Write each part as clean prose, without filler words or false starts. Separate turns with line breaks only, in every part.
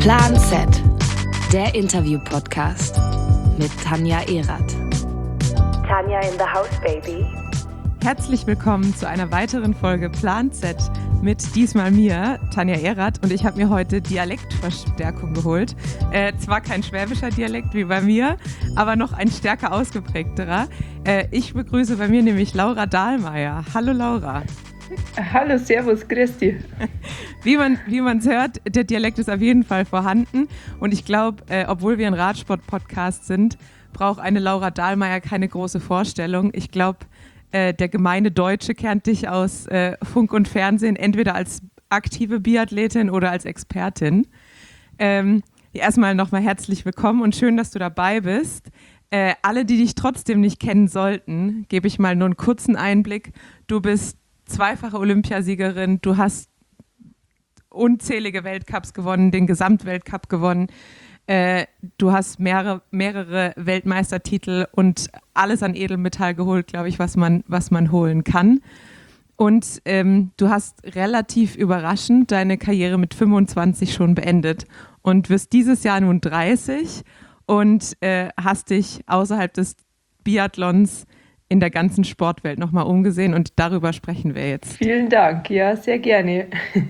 Plan Z, der Interview-Podcast mit Tanja Erath.
Tanja in the house, baby.
Herzlich willkommen zu einer weiteren Folge Plan Z mit diesmal mir, Tanja Erath, und ich habe mir heute Dialektverstärkung geholt. Zwar kein schwäbischer Dialekt wie bei mir, aber noch ein stärker ausgeprägterer. Ich begrüße bei mir nämlich Laura Dahlmeier. Hallo Laura.
Hallo, servus, grüß dich.
Wie man es hört, der Dialekt ist auf jeden Fall vorhanden und ich glaube, obwohl wir ein Radsport-Podcast sind, braucht eine Laura Dahlmeier keine große Vorstellung. Ich glaube, der gemeine Deutsche kennt dich aus Funk und Fernsehen, entweder als aktive Biathletin oder als Expertin. Erstmal nochmal herzlich willkommen und schön, dass du dabei bist. Alle, die dich trotzdem nicht kennen sollten, gebe ich mal nur einen kurzen Einblick. Du bist zweifache Olympiasiegerin, du hast unzählige Weltcups gewonnen, den Gesamtweltcup gewonnen. Du hast mehrere Weltmeistertitel und alles an Edelmetall geholt, glaube ich, was man holen kann. Und du hast relativ überraschend deine Karriere mit 25 schon beendet und wirst dieses Jahr nun 30 und hast dich außerhalb des Biathlons in der ganzen Sportwelt nochmal umgesehen und darüber sprechen wir jetzt.
Vielen Dank, ja, sehr gerne.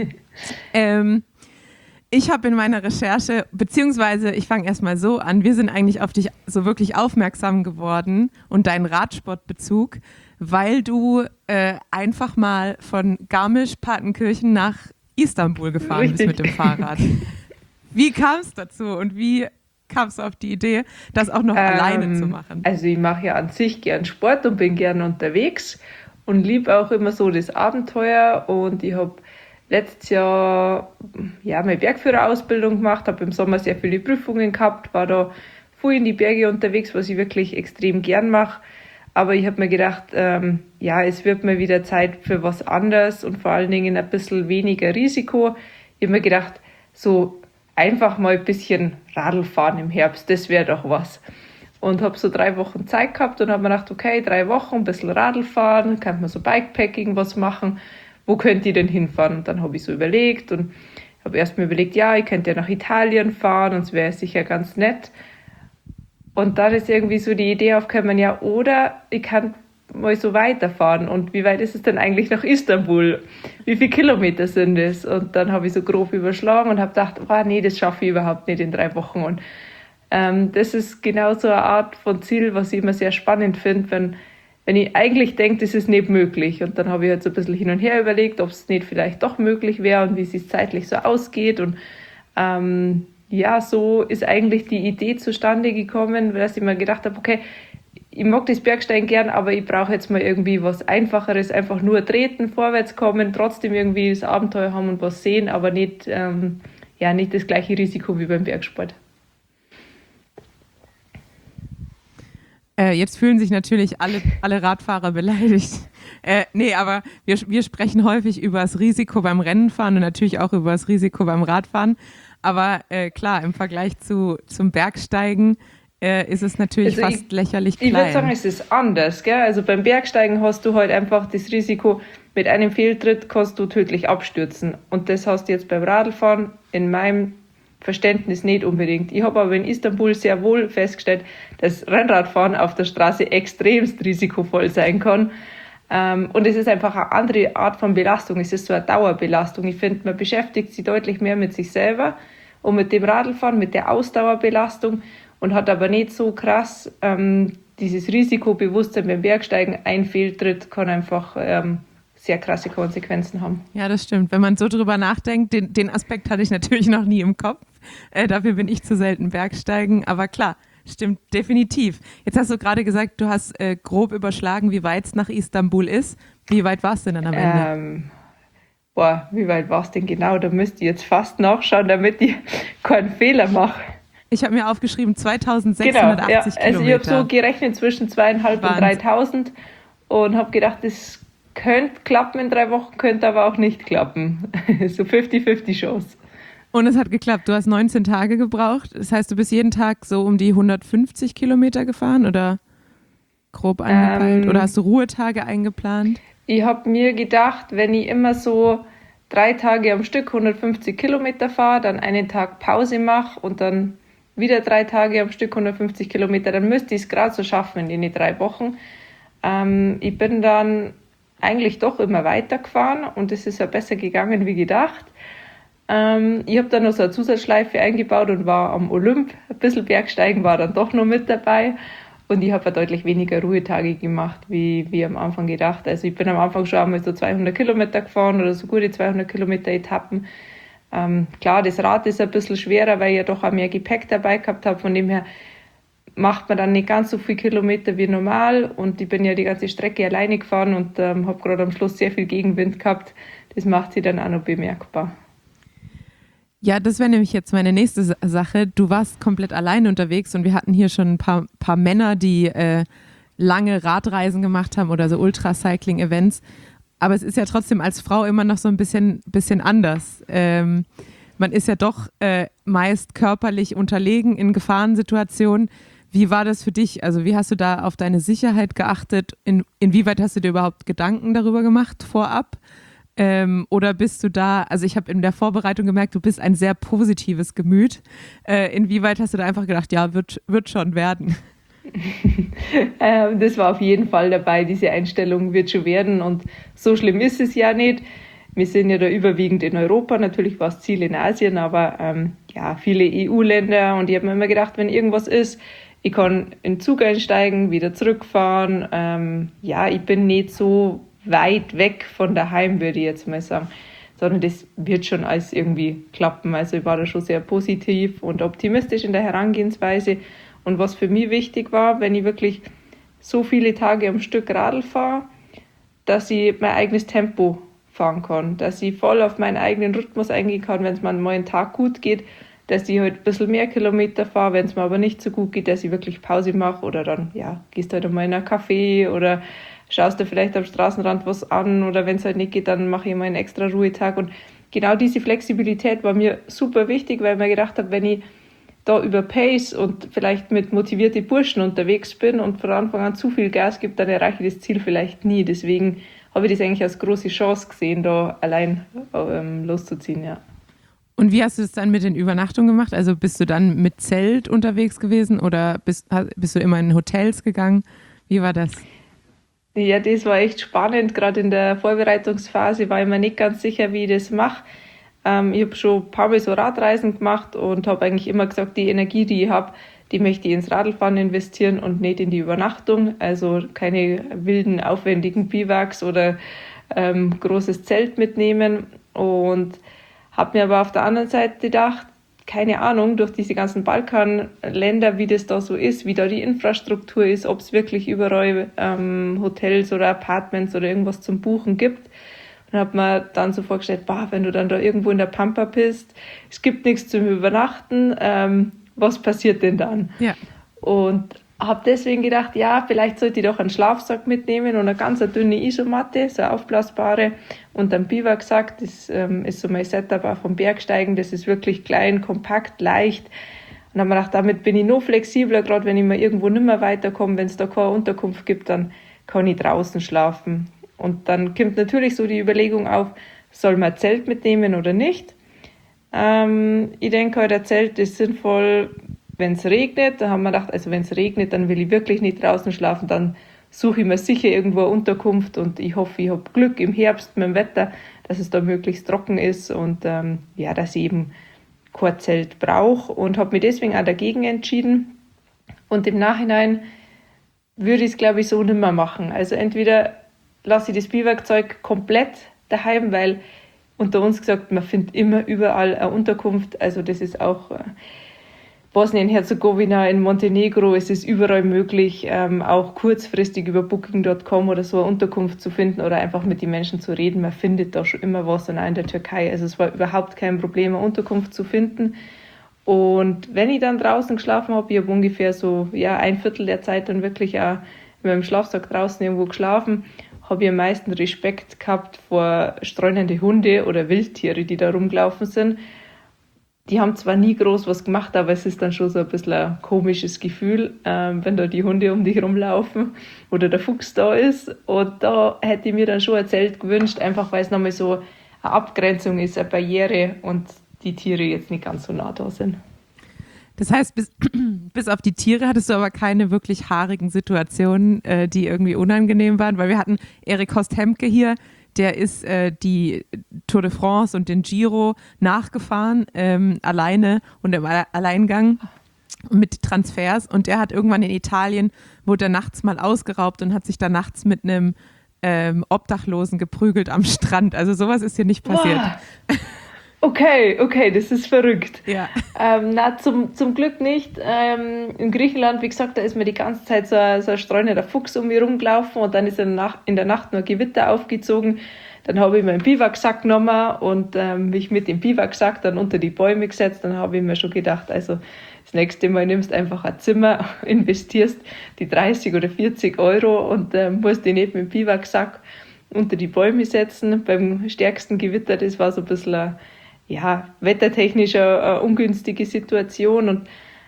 Ich habe in meiner Recherche, beziehungsweise ich fange erstmal so an, wir sind eigentlich auf dich so wirklich aufmerksam geworden und deinen Radsportbezug, weil du einfach mal von Garmisch-Partenkirchen nach Istanbul gefahren bist mit dem Fahrrad. Wie kam es dazu und wie kamst du auf die Idee, das auch noch alleine zu machen?
Also ich mache ja an sich gern Sport und bin gern unterwegs und liebe auch immer so das Abenteuer und ich habe letztes Jahr meine Bergführerausbildung gemacht, habe im Sommer sehr viele Prüfungen gehabt, war da viel in die Berge unterwegs, was ich wirklich extrem gern mache. Aber ich habe mir gedacht, es wird mal wieder Zeit für was anderes und vor allen Dingen ein bisschen weniger Risiko. Ich habe mir gedacht, so einfach mal ein bisschen Radl fahren im Herbst, das wäre doch was. Und habe so 3 Wochen Zeit gehabt und habe mir gedacht, okay, 3 Wochen, ein bisschen Radl fahren, kann man so Bikepacking was machen. Wo könnt ihr denn hinfahren? Und dann habe ich so überlegt und habe erst mal überlegt, ja, ich könnte ja nach Italien fahren und es wäre sicher ganz nett. Und dann ist irgendwie so die Idee aufgekommen, ja, oder ich kann mal so weiterfahren. Und wie weit ist es denn eigentlich nach Istanbul? Wie viele Kilometer sind es? Und dann habe ich so grob überschlagen und habe gedacht, das schaffe ich überhaupt nicht in 3 Wochen. Und das ist genau so eine Art von Ziel, was ich immer sehr spannend finde, wenn ich eigentlich denke, das ist nicht möglich. Und dann habe ich halt so ein bisschen hin und her überlegt, ob es nicht vielleicht doch möglich wäre und wie es sich zeitlich so ausgeht. Und so ist eigentlich die Idee zustande gekommen, dass ich mir gedacht habe, okay, ich mag das Bergsteigen gern, aber ich brauche jetzt mal irgendwie was Einfacheres, einfach nur treten, vorwärts kommen, trotzdem irgendwie das Abenteuer haben und was sehen, aber nicht das gleiche Risiko wie beim Bergsport.
Jetzt fühlen sich natürlich alle Radfahrer beleidigt. Aber wir sprechen häufig über das Risiko beim Rennenfahren und natürlich auch über das Risiko beim Radfahren. Aber klar, im Vergleich zum Bergsteigen ist es natürlich fast lächerlich klein.
Ich würde sagen, es ist anders. Gell? Also beim Bergsteigen hast du halt einfach das Risiko, mit einem Fehltritt kannst du tödlich abstürzen. Und das hast du jetzt beim Radlfahren in meinem Verständnis nicht unbedingt. Ich habe aber in Istanbul sehr wohl festgestellt, dass Rennradfahren auf der Straße extremst risikovoll sein kann. Und es ist einfach eine andere Art von Belastung. Es ist so eine Dauerbelastung. Ich finde, man beschäftigt sich deutlich mehr mit sich selber und mit dem Radlfahren, mit der Ausdauerbelastung und hat aber nicht so krass dieses Risikobewusstsein beim Bergsteigen. Ein Fehltritt kann einfach sehr krasse Konsequenzen haben.
Ja, das stimmt. Wenn man so drüber nachdenkt, den Aspekt hatte ich natürlich noch nie im Kopf. Dafür bin ich zu selten Bergsteigen. Aber klar, stimmt definitiv. Jetzt hast du gerade gesagt, du hast grob überschlagen, wie weit es nach Istanbul ist. Wie weit war es denn dann am Ende?
Wie weit war es denn genau? Da müsst ihr jetzt fast nachschauen, damit ich keinen Fehler mache.
Ich habe mir aufgeschrieben 2680 Kilometer.
Also ich habe so gerechnet zwischen 2.500 und 3.000 und habe gedacht, das könnte klappen in 3 Wochen, könnte aber auch nicht klappen. So 50-50 Chance.
Und es hat geklappt. Du hast 19 Tage gebraucht. Das heißt, du bist jeden Tag so um die 150 Kilometer gefahren oder grob angepeilt? Oder hast du Ruhetage eingeplant?
Ich habe mir gedacht, wenn ich immer so 3 Tage am Stück 150 Kilometer fahre, dann einen Tag Pause mache und dann wieder 3 Tage am Stück 150 Kilometer, dann müsste ich es gerade so schaffen in den 3 Wochen. Ich bin dann eigentlich doch immer weitergefahren und es ist ja besser gegangen wie gedacht. Ich habe dann noch so eine Zusatzschleife eingebaut und war am Olymp. Ein bisschen Bergsteigen war dann doch noch mit dabei. Und ich habe ja deutlich weniger Ruhetage gemacht, wie am Anfang gedacht. Also ich bin am Anfang schon einmal so 200 Kilometer gefahren oder so gute 200 Kilometer Etappen. Klar, das Rad ist ein bisschen schwerer, weil ich ja doch auch mehr Gepäck dabei gehabt habe. Von dem her macht man dann nicht ganz so viele Kilometer wie normal. Und ich bin ja die ganze Strecke alleine gefahren und habe gerade am Schluss sehr viel Gegenwind gehabt. Das macht sie dann auch noch bemerkbar.
Ja, das wäre nämlich jetzt meine nächste Sache. Du warst komplett allein unterwegs und wir hatten hier schon ein paar Männer, die lange Radreisen gemacht haben oder so Ultracycling-Events. Aber es ist ja trotzdem als Frau immer noch so ein bisschen anders. Man ist ja doch meist körperlich unterlegen in Gefahrensituationen. Wie war das für dich? Also wie hast du da auf deine Sicherheit geachtet? Inwieweit hast du dir überhaupt Gedanken darüber gemacht vorab? Oder bist du da, also ich habe in der Vorbereitung gemerkt, du bist ein sehr positives Gemüt. Inwieweit hast du da einfach gedacht, ja, wird schon werden?
Das war auf jeden Fall dabei, diese Einstellung wird schon werden und so schlimm ist es ja nicht. Wir sind ja da überwiegend in Europa, natürlich war das Ziel in Asien, aber viele EU-Länder und ich habe mir immer gedacht, wenn irgendwas ist, ich kann in den Zug einsteigen, wieder zurückfahren. Ich bin nicht so weit weg von daheim, würde ich jetzt mal sagen, sondern das wird schon alles irgendwie klappen. Also ich war da schon sehr positiv und optimistisch in der Herangehensweise. Und was für mich wichtig war, wenn ich wirklich so viele Tage am Stück Radl fahre, dass ich mein eigenes Tempo fahren kann, dass ich voll auf meinen eigenen Rhythmus eingehen kann, wenn es mir mal einen Tag gut geht, dass ich halt ein bisschen mehr Kilometer fahre, wenn es mir aber nicht so gut geht, dass ich wirklich Pause mache oder dann, gehst halt mal in ein Café oder schaust dir vielleicht am Straßenrand was an oder wenn es halt nicht geht, dann mache ich mal einen extra Ruhetag. Und genau diese Flexibilität war mir super wichtig, weil ich mir gedacht habe, wenn ich da über Pace und vielleicht mit motivierten Burschen unterwegs bin und von Anfang an zu viel Gas gibt, dann erreiche ich das Ziel vielleicht nie. Deswegen habe ich das eigentlich als große Chance gesehen, da allein loszuziehen, ja.
Und wie hast du das dann mit den Übernachtungen gemacht? Also bist du dann mit Zelt unterwegs gewesen oder bist du immer in Hotels gegangen? Wie war das?
Ja, das war echt spannend. Gerade in der Vorbereitungsphase war ich mir nicht ganz sicher, wie ich das mache. Ich habe schon ein paar Mal so Radreisen gemacht und habe eigentlich immer gesagt, die Energie, die ich habe, die möchte ich ins Radlfahren investieren und nicht in die Übernachtung. Also keine wilden, aufwendigen Biwaks oder großes Zelt mitnehmen. Und habe mir aber auf der anderen Seite gedacht, keine Ahnung, durch diese ganzen Balkanländer, wie das da so ist, wie da die Infrastruktur ist, ob es wirklich überall Hotels oder Apartments oder irgendwas zum Buchen gibt. Und habe mir dann so vorgestellt, wenn du dann da irgendwo in der Pampa bist, es gibt nichts zum Übernachten, was passiert denn dann? Ja. Und habe deswegen gedacht, vielleicht sollte ich doch einen Schlafsack mitnehmen und eine ganz dünne Isomatte, so eine aufblasbare und einen Biwaksack. Das ist so mein Setup auch vom Bergsteigen. Das ist wirklich klein, kompakt, leicht. Und dann habe ich gedacht, damit bin ich noch flexibler, gerade wenn ich mal irgendwo nicht mehr weiterkomme, wenn es da keine Unterkunft gibt, dann kann ich draußen schlafen. Und dann kommt natürlich so die Überlegung auf, soll man ein Zelt mitnehmen oder nicht? Ich denke halt, ein Zelt ist sinnvoll, wenn es regnet. Da haben wir gedacht, also wenn es regnet, dann will ich wirklich nicht draußen schlafen, dann suche ich mir sicher irgendwo eine Unterkunft und ich hoffe, ich habe Glück im Herbst mit dem Wetter, dass es da möglichst trocken ist und dass ich eben kein Zelt brauche und habe mich deswegen auch dagegen entschieden. Und im Nachhinein würde ich es, glaube ich, so nicht mehr machen. Also entweder lasse ich das Biwakzeug komplett daheim, weil unter uns gesagt, man findet immer überall eine Unterkunft. Also das ist auch Bosnien-Herzegowina, in Montenegro, es ist überall möglich, auch kurzfristig über Booking.com oder so eine Unterkunft zu finden oder einfach mit den Menschen zu reden. Man findet da schon immer was, und auch in der Türkei. Also es war überhaupt kein Problem, eine Unterkunft zu finden. Und wenn ich dann draußen geschlafen habe, ich habe ungefähr so ein Viertel der Zeit dann wirklich auch in meinem Schlafsack draußen irgendwo geschlafen, habe ich am meisten Respekt gehabt vor streunende Hunde oder Wildtiere, die da rumgelaufen sind. Die haben zwar nie groß was gemacht, aber es ist dann schon so ein bisschen ein komisches Gefühl, wenn da die Hunde um dich rumlaufen oder der Fuchs da ist. Und da hätte ich mir dann schon ein Zelt gewünscht, einfach weil es nochmal so eine Abgrenzung ist, eine Barriere und die Tiere jetzt nicht ganz so nah da sind.
Das heißt, bis auf die Tiere hattest du aber keine wirklich haarigen Situationen, die irgendwie unangenehm waren, weil wir hatten Erik Horst-Hemke hier, der ist die Tour de France und den Giro nachgefahren, alleine und im Alleingang mit Transfers, und der hat irgendwann in Italien, wurde er nachts mal ausgeraubt und hat sich da nachts mit einem Obdachlosen geprügelt am Strand. Also sowas ist hier nicht passiert.
Wow. Okay, das ist verrückt.
Ja.
Zum Glück nicht. In Griechenland, wie gesagt, da ist mir die ganze Zeit so ein streunender Fuchs um mich rumgelaufen und dann ist in der Nacht nur Gewitter aufgezogen. Dann habe ich meinen Biwaksack genommen und mich mit dem Biwaksack dann unter die Bäume gesetzt. Dann habe ich mir schon gedacht, also das nächste Mal nimmst einfach ein Zimmer, investierst die 30 oder 40 Euro und musst dich nicht mit dem Biwaksack unter die Bäume setzen. Beim stärksten Gewitter, das war so ein bisschen wettertechnisch eine ungünstige Situation. Und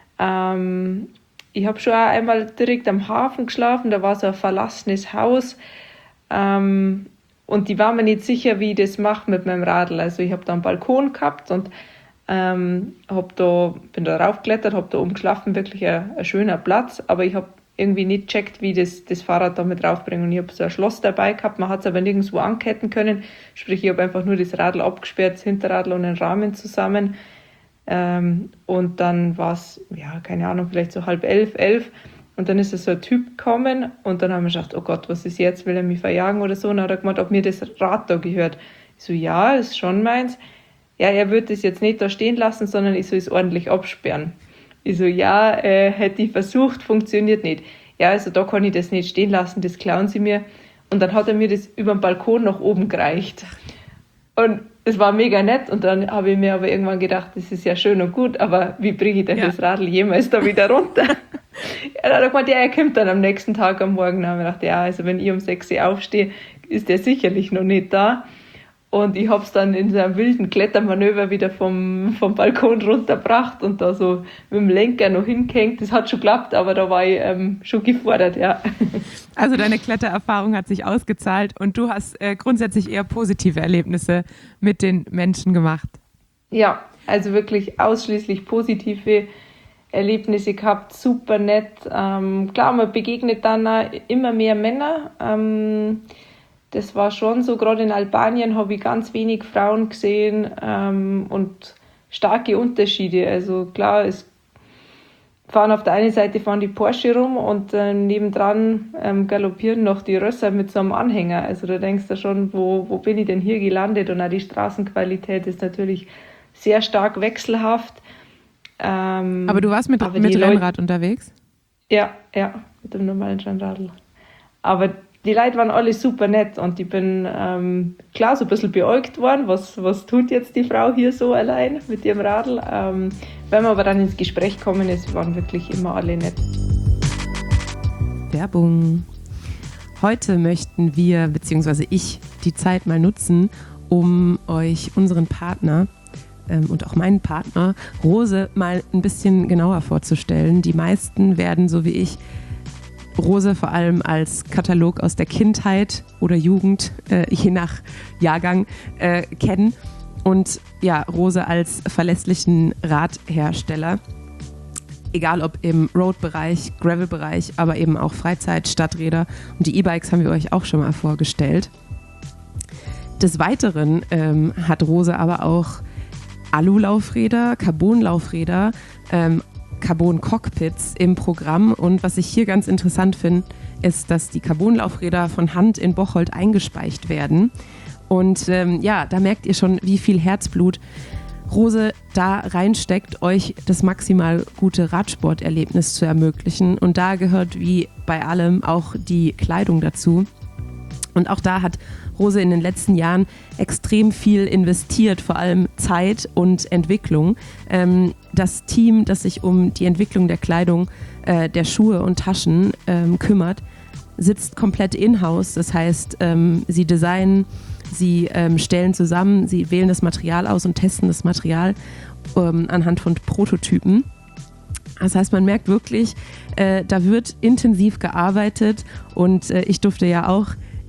ich habe schon einmal direkt am Hafen geschlafen, da war so ein verlassenes Haus. Und die war mir nicht sicher, wie ich das mache mit meinem Radl. Also ich habe da einen Balkon gehabt und bin da raufgeklettert, habe da oben geschlafen, wirklich ein schöner Platz. Aber ich habe irgendwie nicht gecheckt, wie das Fahrrad da mit draufbringen. Und ich habe so ein Schloss dabei gehabt, man hat es aber nirgendwo anketten können. Sprich, ich habe einfach nur das Radl abgesperrt, das Hinterradl und den Rahmen zusammen. Und dann war es, keine Ahnung, vielleicht so 10:30, 11. Und dann ist so ein Typ gekommen und dann haben wir gedacht, oh Gott, was ist jetzt, will er mich verjagen oder so? Und dann hat er gemeint, ob mir das Rad da gehört. Ich so, ja, ist schon meins. Ja, er würde das jetzt nicht da stehen lassen, sondern ich soll es ordentlich absperren. Ich so, hätte ich versucht, funktioniert nicht. Ja, also da kann ich das nicht stehen lassen, das klauen sie mir. Und dann hat er mir das über den Balkon nach oben gereicht. Und es war mega nett und dann habe ich mir aber irgendwann gedacht, das ist ja schön und gut, aber wie bringe ich denn das Radl jemals da wieder runter? Dann hat er gemeint, er kommt dann am nächsten Tag am Morgen. Dann habe ich gedacht, also wenn ich um 6 Uhr aufstehe, ist der sicherlich noch nicht da. Und ich habe es dann in so einem wilden Klettermanöver wieder vom Balkon runtergebracht und da so mit dem Lenker noch hingehängt. Das hat schon geklappt, aber da war ich schon gefordert, ja.
Also deine Klettererfahrung hat sich ausgezahlt und du hast grundsätzlich eher positive Erlebnisse mit den Menschen gemacht.
Ja, also wirklich ausschließlich positive Erlebnisse gehabt, super nett. Klar, man begegnet dann auch immer mehr Männer. Das war schon so, gerade in Albanien habe ich ganz wenig Frauen gesehen und starke Unterschiede. Also klar, auf der einen Seite fahren die Porsche rum und nebendran galoppieren noch die Rösser mit so einem Anhänger. Also da denkst du schon, wo bin ich denn hier gelandet? Und auch die Straßenqualität ist natürlich sehr stark wechselhaft.
Aber du warst mit Rennrad unterwegs?
Ja, mit dem normalen Rennradl. Aber die Leute waren alle super nett und ich bin klar so ein bisschen beäugt worden, was tut jetzt die Frau hier so allein mit ihrem Radl. Wenn wir aber dann ins Gespräch kommen, waren wirklich immer alle nett.
Werbung. Heute möchten wir, beziehungsweise ich, die Zeit mal nutzen, um euch unseren Partner und auch meinen Partner Rose mal ein bisschen genauer vorzustellen. Die meisten werden, so wie ich, Rose vor allem als Katalog aus der Kindheit oder Jugend, je nach Jahrgang, kennen. Und ja, Rose als verlässlichen Radhersteller. Egal ob im Road-Bereich, Gravel-Bereich, aber eben auch Freizeit, Stadträder. Und die E-Bikes haben wir euch auch schon mal vorgestellt. Des Weiteren hat Rose aber auch Alu-Laufräder, Carbon-Laufräder, Carbon-Cockpits im Programm. Und was ich hier ganz interessant finde, ist, dass die Carbon-Laufräder von Hand in Bocholt eingespeicht werden. Und da merkt ihr schon, wie viel Herzblut Rose da reinsteckt, euch das maximal gute Radsporterlebnis zu ermöglichen. Und da gehört wie bei allem auch die Kleidung dazu. Und auch da hat Rose in den letzten Jahren extrem viel investiert, vor allem Zeit und Entwicklung. Das Team, das sich um die Entwicklung der Kleidung, der Schuhe und Taschen kümmert, sitzt komplett in-house. Das heißt, sie designen, sie stellen zusammen, sie wählen das Material aus und testen das Material anhand von Prototypen. Das heißt, man merkt wirklich, da wird intensiv gearbeitet und ich durfte ja auch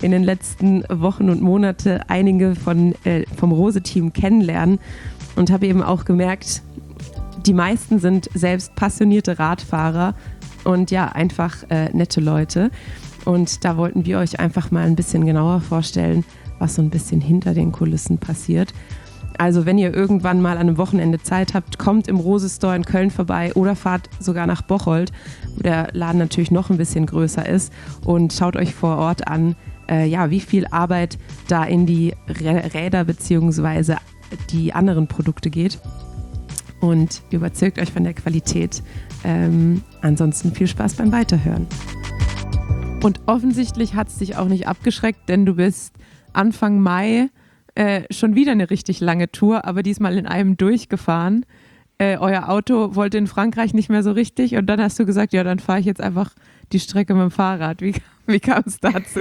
in den letzten Wochen und Monaten einige vom Rose-Team kennenlernen und habe eben auch gemerkt, die meisten sind selbst passionierte Radfahrer und ja, einfach nette Leute. Und da wollten wir euch einfach mal ein bisschen genauer vorstellen, was so ein bisschen hinter den Kulissen passiert. Also wenn ihr irgendwann mal an einem Wochenende Zeit habt, kommt im Rose Store in Köln vorbei oder fahrt sogar nach Bocholt, wo der Laden natürlich noch ein bisschen größer ist, und schaut euch vor Ort an, wie viel Arbeit da in die Räder bzw. die anderen Produkte geht, und überzeugt euch von der Qualität. Ansonsten viel Spaß beim Weiterhören. Und offensichtlich hat es dich auch nicht abgeschreckt, denn du bist Anfang Mai schon wieder eine richtig lange Tour, aber diesmal in einem durchgefahren. Euer Auto wollte in Frankreich nicht mehr so richtig, und dann hast du gesagt, ja, dann fahre ich jetzt einfach die Strecke mit dem Fahrrad. Wie kam es dazu?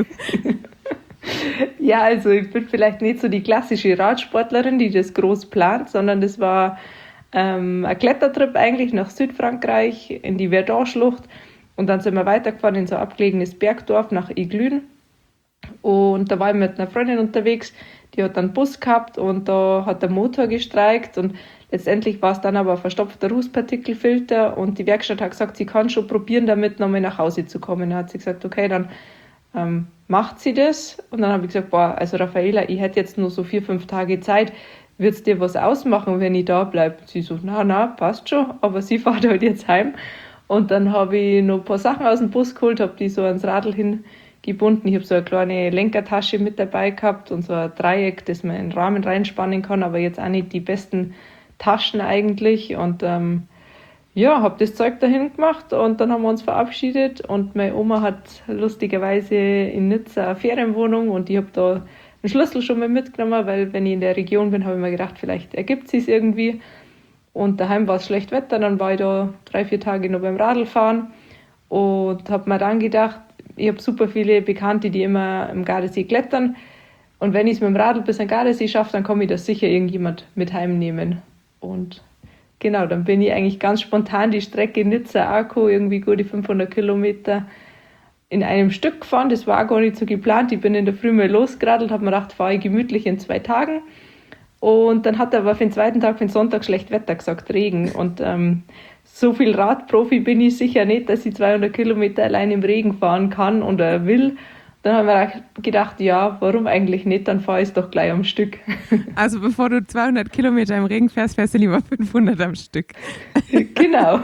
Ja, also ich bin vielleicht nicht so die klassische Radsportlerin, die das groß plant, sondern das war ein Klettertrip eigentlich nach Südfrankreich in die Verdun-Schlucht, und dann sind wir weitergefahren in so ein abgelegenes Bergdorf nach Aiglun, und da war ich mit einer Freundin unterwegs, die hat einen Bus gehabt und da hat der Motor gestreikt, und letztendlich war es dann aber ein verstopfter Rußpartikelfilter, und die Werkstatt hat gesagt, sie kann schon probieren, damit nochmal nach Hause zu kommen. Dann hat sie gesagt, okay, dann macht sie das, und dann habe ich gesagt, also Raffaela, ich hätte jetzt nur so 4-5 Tage Zeit, wird es dir was ausmachen, wenn ich da bleibe? Sie so, na, passt schon, aber sie fährt halt jetzt heim. Und dann habe ich noch ein paar Sachen aus dem Bus geholt, habe die so ans Radl hingebunden. Ich habe so eine kleine Lenkertasche mit dabei gehabt und so ein Dreieck, das man in den Rahmen reinspannen kann, aber jetzt auch nicht die besten Taschen eigentlich. Und habe das Zeug dahin gemacht, und dann haben wir uns verabschiedet, und meine Oma hat lustigerweise in Nizza eine Ferienwohnung, und ich habe da einen Schlüssel schon mal mitgenommen, weil wenn ich in der Region bin, habe ich mir gedacht, vielleicht ergibt es sich irgendwie. Und daheim war es schlecht Wetter, dann war ich da 3-4 Tage noch beim Radlfahren und habe mir dann gedacht, ich habe super viele Bekannte, die immer im Gardasee klettern, und wenn ich es mit dem Radl bis an den Gardasee schaffe, dann kann ich das sicher irgendjemand mit heimnehmen. Und genau, dann bin ich eigentlich ganz spontan die Strecke Nizza-Arco, irgendwie gute 500 Kilometer, in einem Stück gefahren. Das war gar nicht so geplant. Ich bin in der Früh mal losgeradelt, habe mir gedacht, fahre ich gemütlich in 2 Tagen. Und dann hat er aber für den zweiten Tag, für den Sonntag, schlecht Wetter gesagt, Regen. Und so viel Radprofi bin ich sicher nicht, dass ich 200 Kilometer allein im Regen fahren kann oder will. Dann haben wir gedacht, ja, warum eigentlich nicht? Dann fahre ich es doch gleich am Stück.
Also bevor du 200 Kilometer im Regen fährst, fährst du lieber 500 am Stück.
Genau.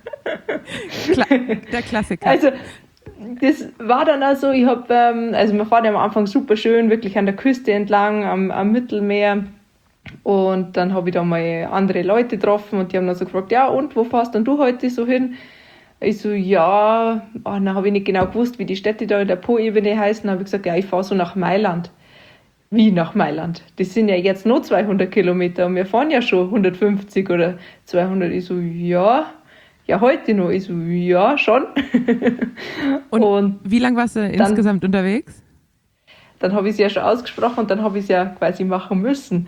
Der Klassiker.
Also das war dann also, wir fahren ja am Anfang super schön, wirklich an der Küste entlang, am Mittelmeer. Und dann habe ich da mal andere Leute getroffen, und die haben dann so gefragt, ja, und wo fährst denn du heute so hin? Ich so, ja, dann habe ich nicht genau gewusst, wie die Städte da in der Po-Ebene heißen. Dann habe ich gesagt, ja, ich fahre so nach Mailand. Wie nach Mailand? Das sind ja jetzt nur 200 Kilometer, und wir fahren ja schon 150 oder 200. Ich so, ja, heute noch. Ich so, ja, schon.
Und wie lange warst du insgesamt unterwegs?
Dann habe ich es ja schon ausgesprochen, und dann habe ich es ja quasi machen müssen.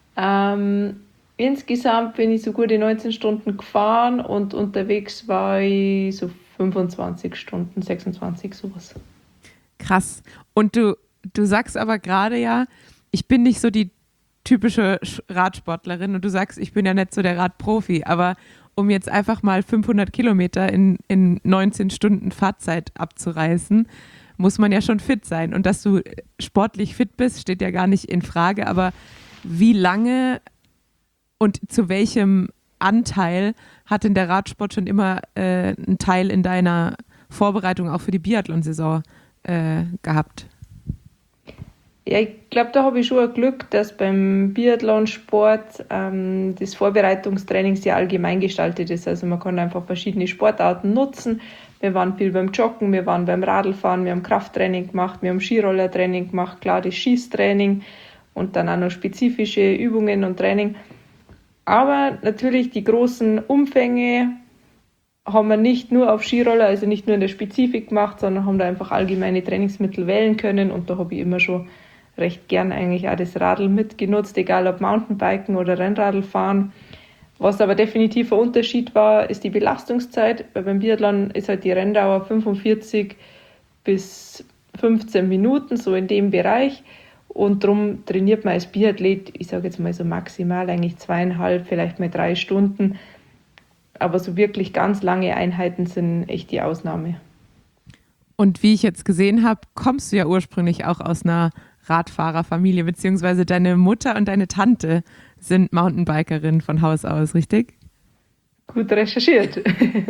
Insgesamt bin ich so gute 19 Stunden gefahren, und unterwegs war ich so 25 Stunden, 26, sowas.
Krass. Und du sagst aber gerade ja, ich bin nicht so die typische Radsportlerin, und du sagst, ich bin ja nicht so der Radprofi, aber um jetzt einfach mal 500 Kilometer in 19 Stunden Fahrzeit abzureißen, muss man ja schon fit sein. Und dass du sportlich fit bist, steht ja gar nicht in Frage, aber wie lange und zu welchem Anteil hat denn der Radsport schon immer einen Teil in deiner Vorbereitung auch für die Biathlon-Saison gehabt?
Ja, ich glaube, da habe ich schon ein Glück, dass beim Biathlonsport das Vorbereitungstraining sehr allgemein gestaltet ist. Also man kann einfach verschiedene Sportarten nutzen. Wir waren viel beim Joggen, wir waren beim Radlfahren, wir haben Krafttraining gemacht, wir haben Skirollertraining gemacht, klar das Schießtraining und dann auch noch spezifische Übungen und Training. Aber natürlich die großen Umfänge haben wir nicht nur auf Skiroller, also nicht nur in der Spezifik gemacht, sondern haben da einfach allgemeine Trainingsmittel wählen können, und da habe ich immer schon recht gern eigentlich auch das Radl mitgenutzt, egal ob Mountainbiken oder Rennradlfahren. Was aber definitiv ein Unterschied war, ist die Belastungszeit, weil beim Biathlon ist halt die Renndauer 45 bis 15 Minuten, so in dem Bereich. Und darum trainiert man als Biathlet, ich sage jetzt mal so maximal eigentlich 2,5, vielleicht mal 3 Stunden. Aber so wirklich ganz lange Einheiten sind echt die Ausnahme.
Und wie ich jetzt gesehen habe, kommst du ja ursprünglich auch aus einer Radfahrerfamilie, beziehungsweise deine Mutter und deine Tante sind Mountainbikerinnen von Haus aus, richtig?
Gut recherchiert.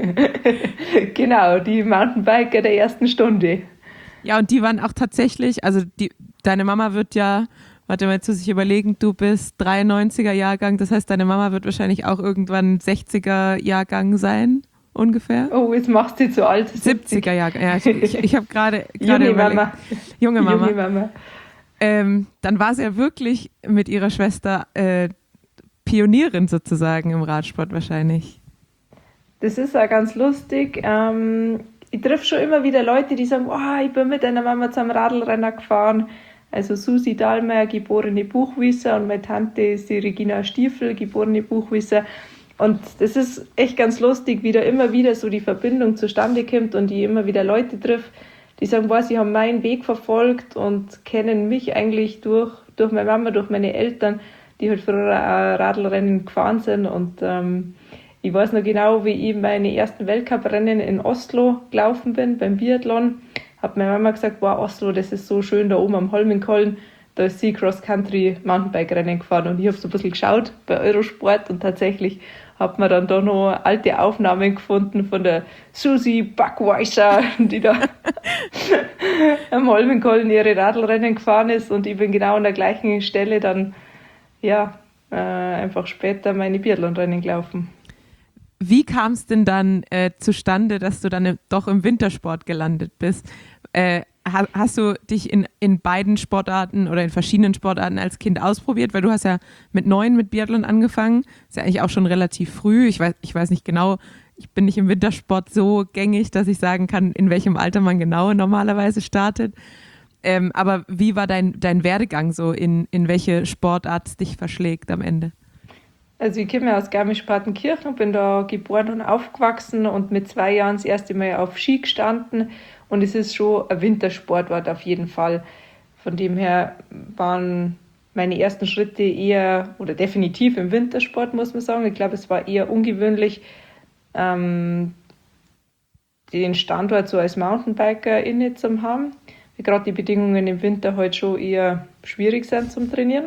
Genau, die Mountainbiker der ersten Stunde.
Ja, und die waren auch tatsächlich, also deine Mama wird ja, warte mal, jetzt muss ich überlegen, du bist 93er Jahrgang, das heißt, deine Mama wird wahrscheinlich auch irgendwann 60er Jahrgang sein, ungefähr.
Oh, jetzt machst du sie zu alt.
70er Jahrgang, ja, ich habe gerade
Junge
überlegt.
Mama.
Junge Mama.
Junge Mama.
Dann war sie ja wirklich mit ihrer Schwester Pionierin sozusagen im Radsport wahrscheinlich.
Das ist auch ganz lustig. Ich treffe schon immer wieder Leute, die sagen, oh, ich bin mit einer Mama zum Radlrenner gefahren. Also Susi Dahlmeier, geborene Buchwieser, und meine Tante ist die Regina Stiefel, geborene Buchwieser. Und das ist echt ganz lustig, wie da immer wieder so die Verbindung zustande kommt und ich immer wieder Leute treffe, die sagen, boah, sie haben meinen Weg verfolgt und kennen mich eigentlich durch meine Mama, durch meine Eltern, die halt früher auch Radlrennen gefahren sind. Und ich weiß noch genau, wie ich meine ersten Weltcuprennen in Oslo gelaufen bin, beim Biathlon. Hat meine Mama gesagt, boah, Oslo, das ist so schön, da oben am Holmenkollen, da ist sie Cross-Country-Mountainbike-Rennen gefahren. Und ich habe so ein bisschen geschaut bei Eurosport und tatsächlich hat man dann da noch alte Aufnahmen gefunden von der Susi Backweiser, die da am Holmenkollen ihre Radlrennen gefahren ist, und ich bin genau an der gleichen Stelle dann einfach später meine Biathlonrennen gelaufen.
Wie kam es denn dann zustande, dass du dann doch im Wintersport gelandet bist? Hast du dich in beiden Sportarten oder in verschiedenen Sportarten als Kind ausprobiert? Weil du hast ja mit 9 mit Biathlon angefangen. Ist ja eigentlich auch schon relativ früh. Ich weiß nicht genau, ich bin nicht im Wintersport so gängig, dass ich sagen kann, in welchem Alter man genau normalerweise startet. Aber wie war dein Werdegang so, in welche Sportart es dich verschlägt am Ende?
Also ich komme aus Garmisch-Partenkirchen, bin da geboren und aufgewachsen und mit 2 Jahren das erste Mal auf Ski gestanden, und es ist schon ein Wintersportart auf jeden Fall. Von dem her waren meine ersten Schritte eher oder definitiv im Wintersport, muss man sagen. Ich glaube, es war eher ungewöhnlich, den Standort so als Mountainbiker inne zu haben, weil gerade die Bedingungen im Winter halt schon eher schwierig sind zum Trainieren.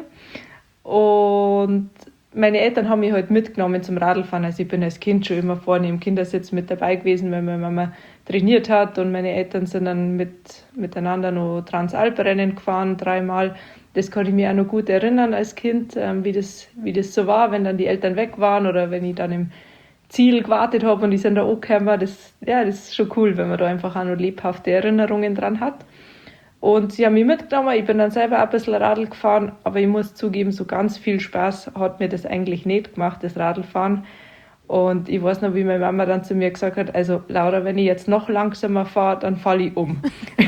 Und meine Eltern haben mich halt mitgenommen zum Radlfahren. Also ich bin als Kind schon immer vorne im Kindersitz mit dabei gewesen, weil meine Mama trainiert hat, und meine Eltern sind dann miteinander noch Transalp-Rennen gefahren, 3-mal. Das kann ich mir auch noch gut erinnern als Kind, wie das so war, wenn dann die Eltern weg waren oder wenn ich dann im Ziel gewartet habe und die sind da angekommen. Das ist schon cool, wenn man da einfach auch noch lebhafte Erinnerungen dran hat. Und sie haben mich mitgenommen, ich bin dann selber ein bisschen Radl gefahren, aber ich muss zugeben, so ganz viel Spaß hat mir das eigentlich nicht gemacht, das Radlfahren. Und ich weiß noch, wie meine Mama dann zu mir gesagt hat, also Laura, wenn ich jetzt noch langsamer fahre, dann falle ich um.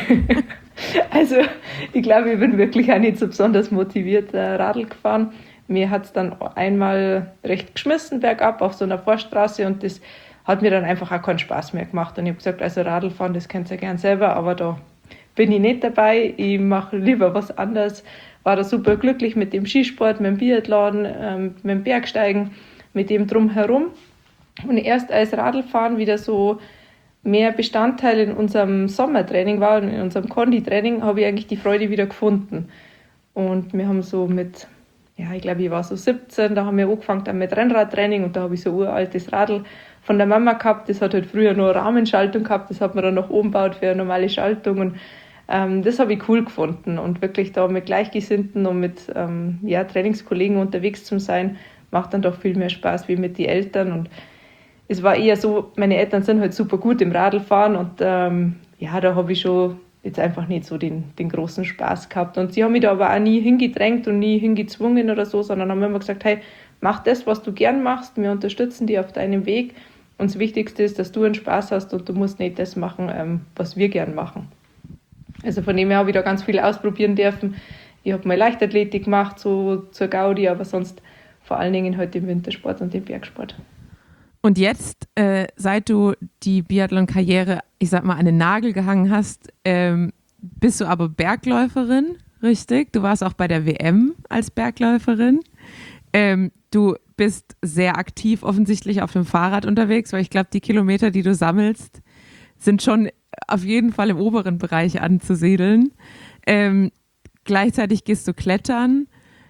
Also ich glaube, ich bin wirklich auch nicht so besonders motiviert Radl gefahren. Mir hat es dann einmal recht geschmissen bergab auf so einer Vorstraße, und das hat mir dann einfach auch keinen Spaß mehr gemacht. Und ich habe gesagt, also Radlfahren, das könnt ihr gern selber, aber da bin ich nicht dabei, ich mache lieber was anderes. War da super glücklich mit dem Skisport, mit dem Biathlon, mit dem Bergsteigen, mit dem Drumherum. Und erst als Radlfahren wieder so mehr Bestandteil in unserem Sommertraining war, in unserem Konditraining, habe ich eigentlich die Freude wieder gefunden. Und wir haben so mit, ich glaube, ich war so 17, da haben wir angefangen dann mit Rennradtraining, und da habe ich so ein uraltes Radl von der Mama gehabt. Das hat halt früher nur eine Rahmenschaltung gehabt, das hat man dann noch umgebaut für eine normale Schaltung, und das habe ich cool gefunden, und wirklich da mit Gleichgesinnten und mit Trainingskollegen unterwegs zu sein, macht dann doch viel mehr Spaß wie mit den Eltern. Und es war eher so, meine Eltern sind halt super gut im Radlfahren, und da habe ich schon jetzt einfach nicht so den großen Spaß gehabt. Und sie haben mich da aber auch nie hingedrängt und nie hingezwungen oder so, sondern haben immer gesagt, hey, mach das, was du gern machst, wir unterstützen dich auf deinem Weg, und das Wichtigste ist, dass du einen Spaß hast und du musst nicht das machen, was wir gern machen. Also von dem her habe ich da ganz viel ausprobieren dürfen. Ich habe mal Leichtathletik gemacht, so zur Gaudi, aber sonst vor allen Dingen halt den Wintersport und den Bergsport.
Und jetzt, seit du die Biathlon-Karriere, ich sag mal, an den Nagel gehangen hast, bist du aber Bergläuferin, richtig? Du warst auch bei der WM als Bergläuferin. Du bist sehr aktiv offensichtlich auf dem Fahrrad unterwegs, weil ich glaube, die Kilometer, die du sammelst, sind schon auf jeden Fall im oberen Bereich anzusiedeln. Gleichzeitig gehst du klettern.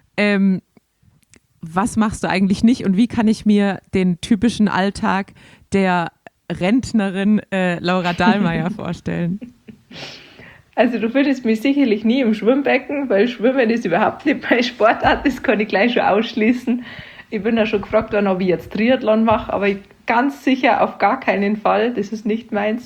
Was machst du eigentlich nicht und wie kann ich mir den typischen Alltag der Rentnerin Laura Dahlmeier vorstellen?
Also du findest mich sicherlich nie im Schwimmbecken, weil Schwimmen ist überhaupt nicht meine Sportart, das kann ich gleich schon ausschließen. Ich bin ja schon gefragt worden, ob ich jetzt Triathlon mache, aber ganz sicher auf gar keinen Fall, das ist nicht meins.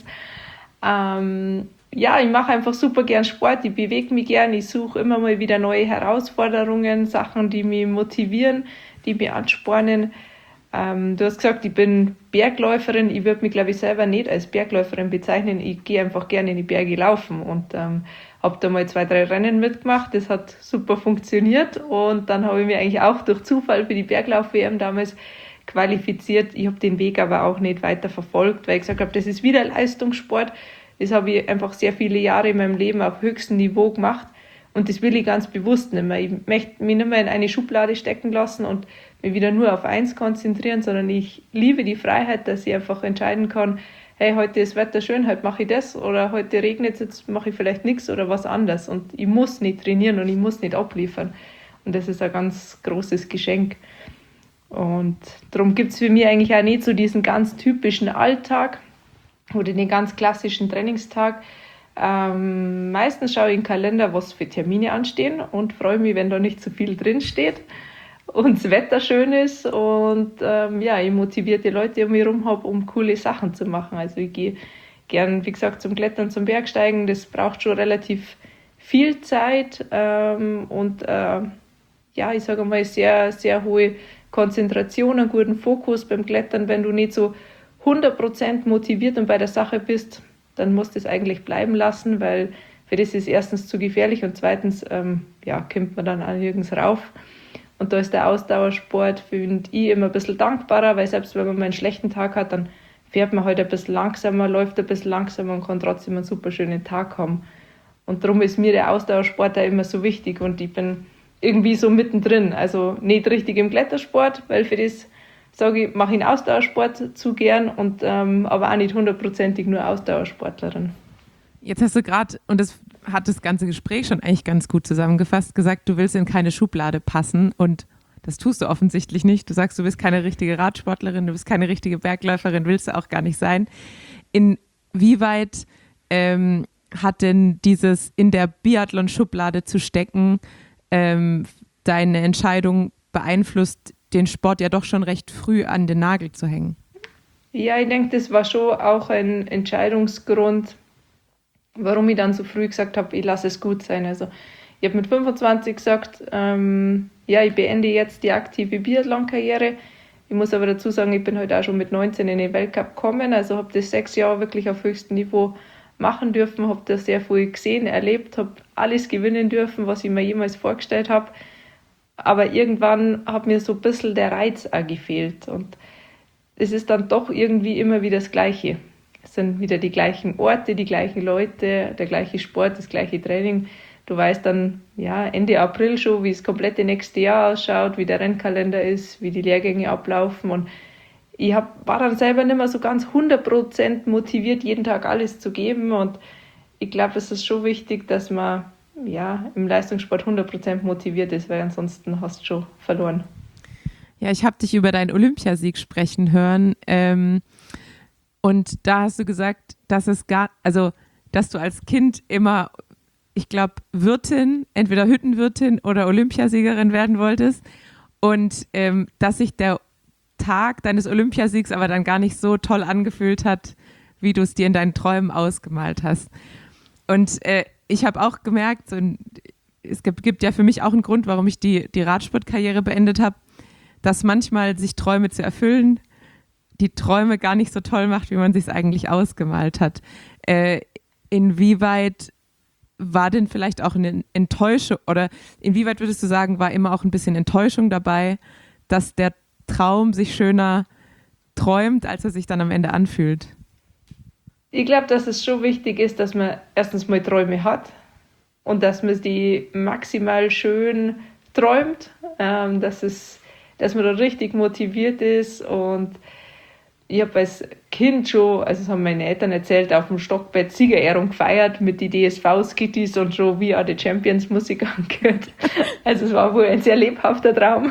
Ja, ich mache einfach super gern Sport, ich bewege mich gern, ich suche immer mal wieder neue Herausforderungen, Sachen, die mich motivieren, die mich anspornen. Du hast gesagt, ich bin Bergläuferin, ich würde mich glaube ich selber nicht als Bergläuferin bezeichnen, ich gehe einfach gerne in die Berge laufen und habe da mal 2, 3 Rennen mitgemacht, das hat super funktioniert und dann habe ich mich eigentlich auch durch Zufall für die Berglauf-WM damals qualifiziert. Ich habe den Weg aber auch nicht weiter verfolgt, weil ich gesagt habe, das ist wieder Leistungssport. Das habe ich einfach sehr viele Jahre in meinem Leben auf höchstem Niveau gemacht und das will ich ganz bewusst nicht mehr. Ich möchte mich nicht mehr in eine Schublade stecken lassen und mich wieder nur auf eins konzentrieren, sondern ich liebe die Freiheit, dass ich einfach entscheiden kann, hey, heute ist Wetter schön, heute mache ich das oder heute regnet es, jetzt mache ich vielleicht nichts oder was anderes und ich muss nicht trainieren und ich muss nicht abliefern und das ist ein ganz großes Geschenk. Und darum gibt es für mich eigentlich auch nicht so diesen ganz typischen Alltag oder den ganz klassischen Trainingstag. Meistens schaue ich in den Kalender, was für Termine anstehen und freue mich, wenn da nicht zu viel drinsteht und das Wetter schön ist und ich motivierte Leute um mich herum habe, um coole Sachen zu machen. Also ich gehe gern, wie gesagt, zum Klettern, zum Bergsteigen. Das braucht schon relativ viel Zeit ich sage mal sehr, sehr hohe Konzentration, einen guten Fokus beim Klettern. Wenn du nicht so 100% motiviert und bei der Sache bist, dann musst du es eigentlich bleiben lassen, weil für das ist erstens zu gefährlich und zweitens kommt man dann auch nirgends rauf. Und da ist der Ausdauersport, finde ich, immer ein bisschen dankbarer, weil selbst wenn man mal einen schlechten Tag hat, dann fährt man halt ein bisschen langsamer, läuft ein bisschen langsamer und kann trotzdem einen super schönen Tag haben. Und darum ist mir der Ausdauersport auch immer so wichtig und ich bin irgendwie so mittendrin. Also nicht richtig im Klettersport, weil für das sage ich, mache ich einen Ausdauersport zu gern und aber auch nicht 100%ig nur Ausdauersportlerin.
Jetzt hast du gerade, und das hat das ganze Gespräch schon eigentlich ganz gut zusammengefasst, gesagt, du willst in keine Schublade passen und das tust du offensichtlich nicht. Du sagst, du bist keine richtige Radsportlerin, du bist keine richtige Bergläuferin, willst du auch gar nicht sein. Inwieweit hat denn dieses in der Biathlon-Schublade zu stecken deine Entscheidung beeinflusst, den Sport ja doch schon recht früh an den Nagel zu hängen?
Ja, ich denke, das war schon auch ein Entscheidungsgrund, warum ich dann so früh gesagt habe, ich lasse es gut sein. Also ich habe mit 25 gesagt, ich beende jetzt die aktive Biathlon-Karriere. Ich muss aber dazu sagen, ich bin halt auch schon mit 19 in den Weltcup gekommen, also habe das 6 Jahre wirklich auf höchstem Niveau machen dürfen, habe da sehr viel gesehen, erlebt, habe alles gewinnen dürfen, was ich mir jemals vorgestellt habe. Aber irgendwann hat mir so ein bisschen der Reiz auch gefehlt und es ist dann doch irgendwie immer wieder das Gleiche. Es sind wieder die gleichen Orte, die gleichen Leute, der gleiche Sport, das gleiche Training. Du weißt dann Ende April schon, wie das komplette nächste Jahr ausschaut, wie der Rennkalender ist, wie die Lehrgänge ablaufen und ich war dann selber nicht mehr so ganz 100% motiviert, jeden Tag alles zu geben und ich glaube, es ist schon wichtig, dass man im Leistungssport 100% motiviert ist, weil ansonsten hast du schon verloren.
Ja, ich habe dich über deinen Olympiasieg sprechen hören und da hast du gesagt, dass du als Kind immer, ich glaube, Wirtin, entweder Hüttenwirtin oder Olympiasiegerin werden wolltest und dass sich der Tag deines Olympiasiegs aber dann gar nicht so toll angefühlt hat, wie du es dir in deinen Träumen ausgemalt hast. Und ich habe auch gemerkt, es gibt ja für mich auch einen Grund, warum ich die Radsportkarriere beendet habe, dass manchmal sich Träume zu erfüllen, die Träume gar nicht so toll macht, wie man sich es eigentlich ausgemalt hat. Inwieweit war denn vielleicht auch eine Enttäuschung oder inwieweit würdest du sagen, war immer auch ein bisschen Enttäuschung dabei, dass der Traum sich schöner träumt, als er sich dann am Ende anfühlt?
Ich glaube, dass es schon wichtig ist, dass man erstens mal Träume hat und dass man die maximal schön träumt, dass man da richtig motiviert ist. Und ich habe als Kind schon, also das haben meine Eltern erzählt, auf dem Stockbett Siegerehrung gefeiert mit den DSV-Skitties und schon We Are the Champions Musik angehört. Also es war wohl ein sehr lebhafter Traum.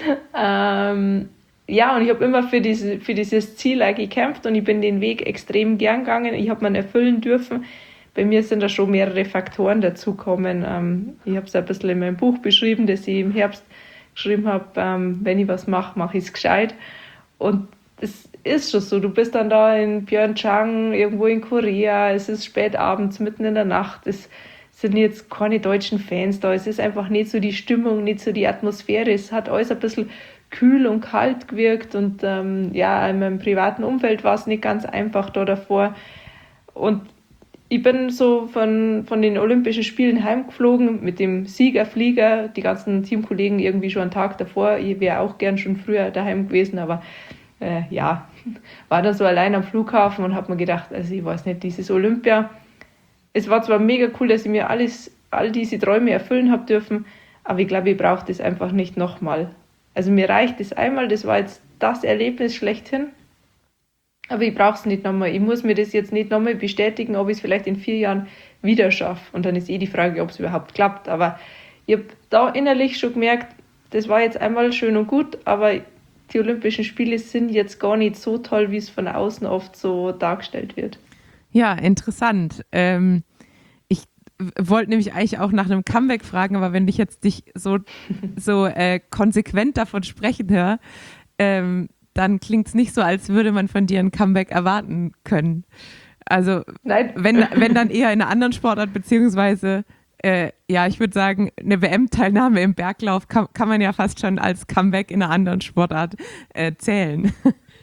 Ja, und ich habe immer für dieses Ziel auch gekämpft und ich bin den Weg extrem gern gegangen. Ich habe mir erfüllen dürfen. Bei mir sind da schon mehrere Faktoren dazugekommen. Ich habe es ein bisschen in meinem Buch beschrieben, das ich im Herbst geschrieben habe. Wenn ich was mache, mache ich es gescheit. Und es ist schon so, du bist dann da in Pyeongchang, irgendwo in Korea, es ist spät abends, mitten in der Nacht, es sind jetzt keine deutschen Fans da, es ist einfach nicht so die Stimmung, nicht so die Atmosphäre, es hat alles ein bisschen kühl und kalt gewirkt und ja, in meinem privaten Umfeld war es nicht ganz einfach da davor. Und ich bin so von den Olympischen Spielen heimgeflogen mit dem Siegerflieger, die ganzen Teamkollegen irgendwie schon einen Tag davor. Ich wäre auch gern schon früher daheim gewesen, aber ja, war dann so allein am Flughafen und habe mir gedacht, also ich weiß nicht, dieses Olympia, es war zwar mega cool, dass ich mir all diese Träume erfüllen habe dürfen, aber ich glaube, ich brauche das einfach nicht nochmal. Also mir reicht das einmal, das war jetzt das Erlebnis schlechthin, aber ich brauche es nicht nochmal. Ich muss mir das jetzt nicht nochmal bestätigen, ob ich es vielleicht in 4 Jahren wieder schaffe. Und dann ist die Frage, ob es überhaupt klappt. Aber ich habe da innerlich schon gemerkt, das war jetzt einmal schön und gut, aber die Olympischen Spiele sind jetzt gar nicht so toll, wie es von außen oft so dargestellt wird.
Ja, interessant. Ich wollte nämlich eigentlich auch nach einem Comeback fragen, aber wenn ich jetzt dich so konsequent davon sprechen höre, dann klingt es nicht so, als würde man von dir ein Comeback erwarten können. Also
Nein.
Wenn dann eher in einer anderen Sportart, beziehungsweise ja, ich würde sagen, eine WM-Teilnahme im Berglauf kann man ja fast schon als Comeback in einer anderen Sportart zählen.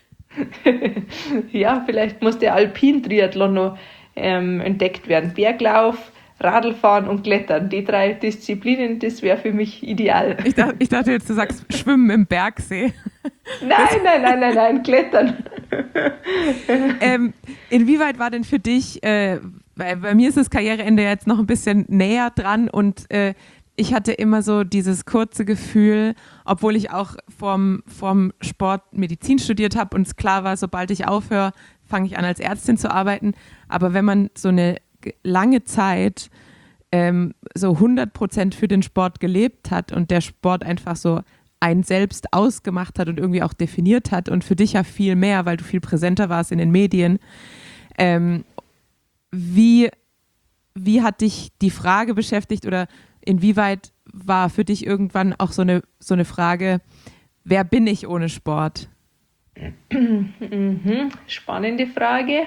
Ja, vielleicht muss der Alpin-Triathlon noch entdeckt werden. Berglauf, Radlfahren und Klettern. Die 3 Disziplinen, das wäre für mich ideal.
Ich dachte jetzt, du sagst Schwimmen im Bergsee.
Nein, Klettern.
Inwieweit war denn für dich, weil bei mir ist das Karriereende jetzt noch ein bisschen näher dran und ich hatte immer so dieses kurze Gefühl, obwohl ich auch vom Sport Medizin studiert habe und es klar war, sobald ich aufhöre, fange ich an als Ärztin zu arbeiten. Aber wenn man so eine lange Zeit so 100% für den Sport gelebt hat und der Sport einfach so einen selbst ausgemacht hat und irgendwie auch definiert hat und für dich ja viel mehr, weil du viel präsenter warst in den Medien, wie hat dich die Frage beschäftigt oder inwieweit war für dich irgendwann auch so eine Frage, wer bin ich ohne Sport?
Spannende Frage.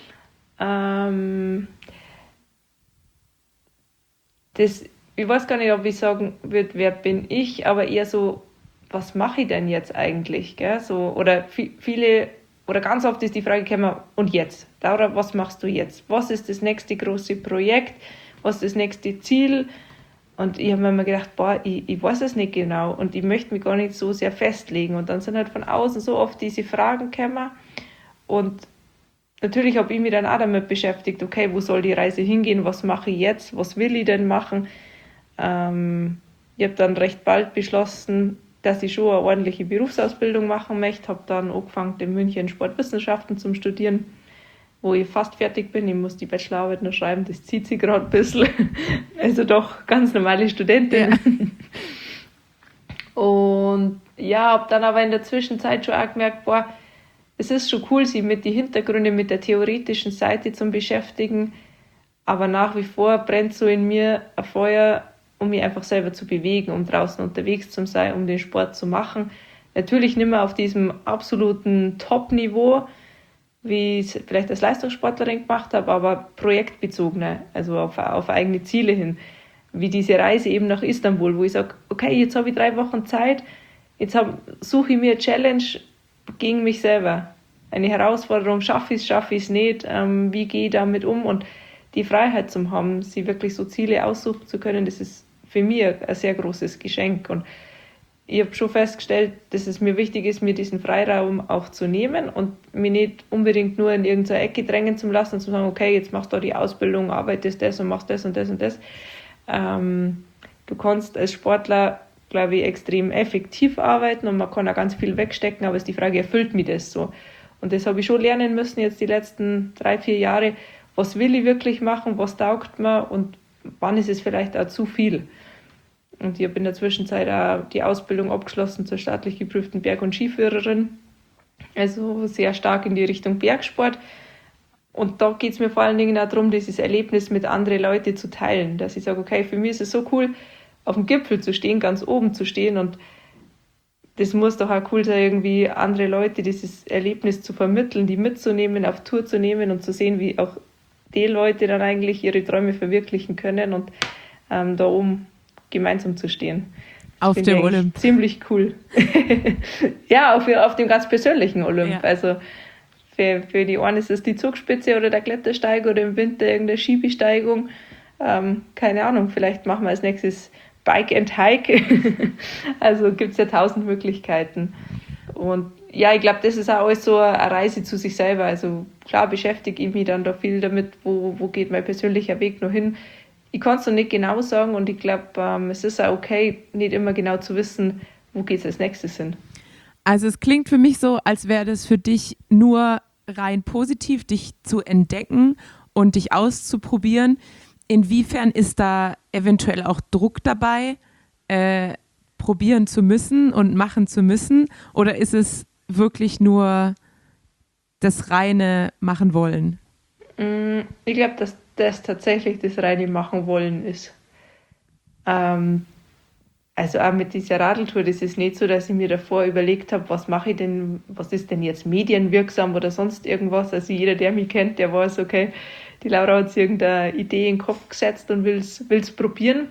Ich weiß gar nicht, ob ich sagen würde, wer bin ich, aber eher so, was mache ich denn jetzt eigentlich? Gell? So, oder viele, oder ganz oft ist die Frage gekommen, und jetzt? Laura, was machst du jetzt? Was ist das nächste große Projekt? Was ist das nächste Ziel? Und ich habe mir immer gedacht, ich weiß es nicht genau und ich möchte mich gar nicht so sehr festlegen. Und dann sind halt von außen so oft diese Fragen gekommen. Und natürlich habe ich mich dann auch damit beschäftigt, okay, wo soll die Reise hingehen? Was mache ich jetzt? Was will ich denn machen? Ich habe dann recht bald beschlossen, dass ich schon eine ordentliche Berufsausbildung machen möchte. Habe dann angefangen in München Sportwissenschaften zum Studieren, wo ich fast fertig bin. Ich muss die Bachelorarbeit noch schreiben, das zieht sich gerade ein bisschen. Also doch ganz normale Studentin. Ja. Und ja, habe dann aber in der Zwischenzeit schon auch gemerkt, es ist schon cool, sich mit den Hintergründen, mit der theoretischen Seite zu beschäftigen. Aber nach wie vor brennt so in mir ein Feuer, um mich einfach selber zu bewegen, um draußen unterwegs zu sein, um den Sport zu machen. Natürlich nicht mehr auf diesem absoluten Top-Niveau, wie ich es vielleicht als Leistungssportlerin gemacht habe, aber projektbezogener, also auf eigene Ziele hin. Wie diese Reise eben nach Istanbul, wo ich sage, okay, jetzt habe ich 3 Wochen Zeit, suche ich mir eine Challenge gegen mich selber. Eine Herausforderung, schaffe ich es nicht, wie gehe ich damit um? Und die Freiheit zu haben, sich wirklich so Ziele aussuchen zu können, das ist für mich ein sehr großes Geschenk. Und ich habe schon festgestellt, dass es mir wichtig ist, mir diesen Freiraum auch zu nehmen und mich nicht unbedingt nur in irgendeine Ecke drängen zu lassen und zu sagen, okay, jetzt machst du die Ausbildung, arbeitest das und machst das und das und das. Du kannst als Sportler, glaube ich, extrem effektiv arbeiten und man kann auch ganz viel wegstecken, aber es ist die Frage, erfüllt mich das so? Und das habe ich schon lernen müssen jetzt die letzten 3-4 Jahre. Was will ich wirklich machen, was taugt mir und wann ist es vielleicht auch zu viel? Und ich habe in der Zwischenzeit auch die Ausbildung abgeschlossen zur staatlich geprüften Berg- und Skiführerin. Also sehr stark in die Richtung Bergsport. Und da geht es mir vor allen Dingen auch darum, dieses Erlebnis mit anderen Leuten zu teilen. Dass ich sage, okay, für mich ist es so cool, auf dem Gipfel zu stehen, ganz oben zu stehen. Und das muss doch auch cool sein, irgendwie andere Leute dieses Erlebnis zu vermitteln, die mitzunehmen, auf Tour zu nehmen und zu sehen, wie auch die Leute dann eigentlich ihre Träume verwirklichen können und da oben gemeinsam zu stehen.
Auf dem Olymp.
Ziemlich cool. Ja, auf dem ganz persönlichen Olymp. Ja. Also für die einen ist es die Zugspitze oder der Klettersteig oder im Winter irgendeine Skibesteigung. Keine Ahnung, vielleicht machen wir als nächstes Bike and Hike. Also gibt es ja 1000 Möglichkeiten. Und ja, ich glaube, das ist auch alles so eine Reise zu sich selber. Also klar beschäftige ich mich dann da viel damit, wo geht mein persönlicher Weg noch hin. Ich kann es noch nicht genau sagen und ich glaube, es ist auch okay, nicht immer genau zu wissen, wo geht es als nächstes hin.
Also es klingt für mich so, als wäre das für dich nur rein positiv, dich zu entdecken und dich auszuprobieren. Inwiefern ist da eventuell auch Druck dabei, probieren zu müssen und machen zu müssen? Oder ist es wirklich nur das reine Machen wollen?
Ich glaube, dass das tatsächlich das reine Machen wollen ist. Also auch mit dieser Radeltour, das ist nicht so, dass ich mir davor überlegt habe, was mache ich denn, was ist denn jetzt medienwirksam oder sonst irgendwas. Also jeder, der mich kennt, der weiß, okay, die Laura hat sich irgendeine Idee in den Kopf gesetzt und will's probieren.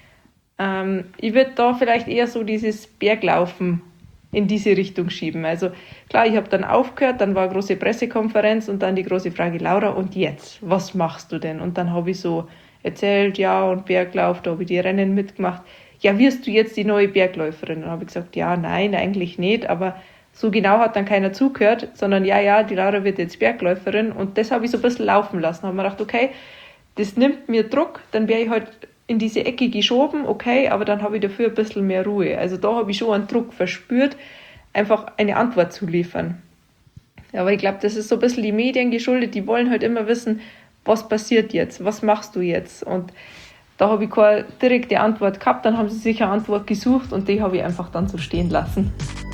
Ich würde da vielleicht eher so dieses Berglaufen in diese Richtung schieben. Also klar, ich habe dann aufgehört, dann war eine große Pressekonferenz und dann die große Frage, Laura, und jetzt? Was machst du denn? Und dann habe ich so erzählt, ja, und Berglauf, da habe ich die Rennen mitgemacht. Ja, wirst du jetzt die neue Bergläuferin? Und dann habe ich gesagt, ja, nein, eigentlich nicht, aber so genau hat dann keiner zugehört, sondern ja, die Laura wird jetzt Bergläuferin und das habe ich so ein bisschen laufen lassen. Da habe ich mir gedacht, okay, das nimmt mir Druck, dann wäre ich halt in diese Ecke geschoben, okay, aber dann habe ich dafür ein bisschen mehr Ruhe. Also da habe ich schon einen Druck verspürt, einfach eine Antwort zu liefern. Aber ich glaube, das ist so ein bisschen die Medien geschuldet, die wollen halt immer wissen, was passiert jetzt, was machst du jetzt? Und da habe ich keine direkte Antwort gehabt, dann haben sie sich eine Antwort gesucht und die habe ich einfach dann so stehen lassen.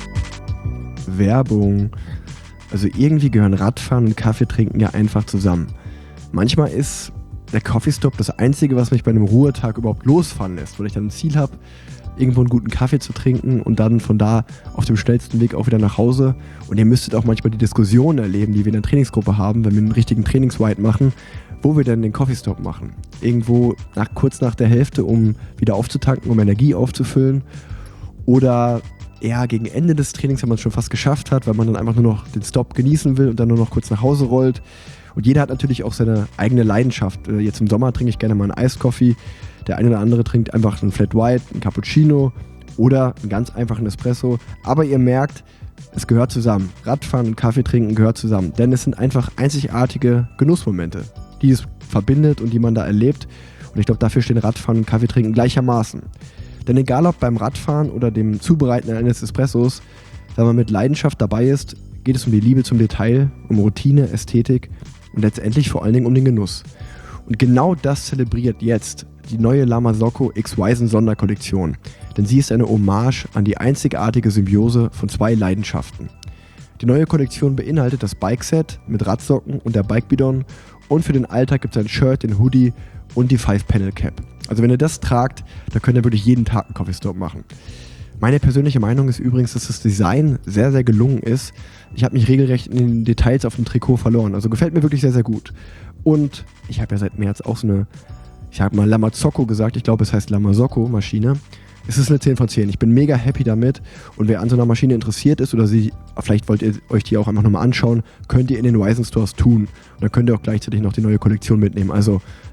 Werbung. Also irgendwie gehören Radfahren und Kaffee trinken ja einfach zusammen. Manchmal ist der Coffee-Stop das Einzige, was mich bei einem Ruhetag überhaupt losfahren lässt, weil ich dann ein Ziel habe, irgendwo einen guten Kaffee zu trinken und dann von da auf dem schnellsten Weg auch wieder nach Hause. Und ihr müsstet auch manchmal die Diskussionen erleben, die wir in der Trainingsgruppe haben, wenn wir einen richtigen Trainingsride machen, wo wir dann den Coffee-Stop machen. Irgendwo kurz nach der Hälfte, um wieder aufzutanken, um Energie aufzufüllen. Oder eher gegen Ende des Trainings, wenn man es schon fast geschafft hat, weil man dann einfach nur noch den Stop genießen will und dann nur noch kurz nach Hause rollt. Und jeder hat natürlich auch seine eigene Leidenschaft. Jetzt im Sommer trinke ich gerne mal einen Eiskoffee. Der eine oder andere trinkt einfach einen Flat White, einen Cappuccino oder einen ganz einfachen Espresso. Aber ihr merkt, es gehört zusammen. Radfahren und Kaffee trinken gehört zusammen. Denn es sind einfach einzigartige Genussmomente, die es verbindet und die man da erlebt. Und ich glaube, dafür stehen Radfahren und Kaffee trinken gleichermaßen. Denn egal ob beim Radfahren oder dem Zubereiten eines Espressos, wenn man mit Leidenschaft dabei ist, geht es um die Liebe zum Detail, um Routine, Ästhetik und letztendlich vor allen Dingen um den Genuss. Und genau das zelebriert jetzt die neue La Marzocco X Wisen Sonderkollektion. Denn sie ist eine Hommage an die einzigartige Symbiose von zwei Leidenschaften. Die neue Kollektion beinhaltet das Bikeset mit Radsocken und der Bikebidon und für den Alltag gibt es ein Shirt, den Hoodie und die 5-Panel-Cap. Also wenn ihr das tragt, da könnt ihr wirklich jeden Tag einen Coffee-Stop machen. Meine persönliche Meinung ist übrigens, dass das Design sehr, sehr gelungen ist. Ich habe mich regelrecht in den Details auf dem Trikot verloren. Also gefällt mir wirklich sehr, sehr gut. Und ich habe ja seit März auch so eine, ich habe mal La Marzocco gesagt, ich glaube es heißt La Marzocco Maschine. Es ist eine 10 von 10. Ich bin mega happy damit und wer an so einer Maschine interessiert ist oder vielleicht wollt ihr euch die auch einfach nochmal anschauen, könnt ihr in den Wisen Stores tun. Und dann könnt ihr auch gleichzeitig noch die neue Kollektion mitnehmen. Also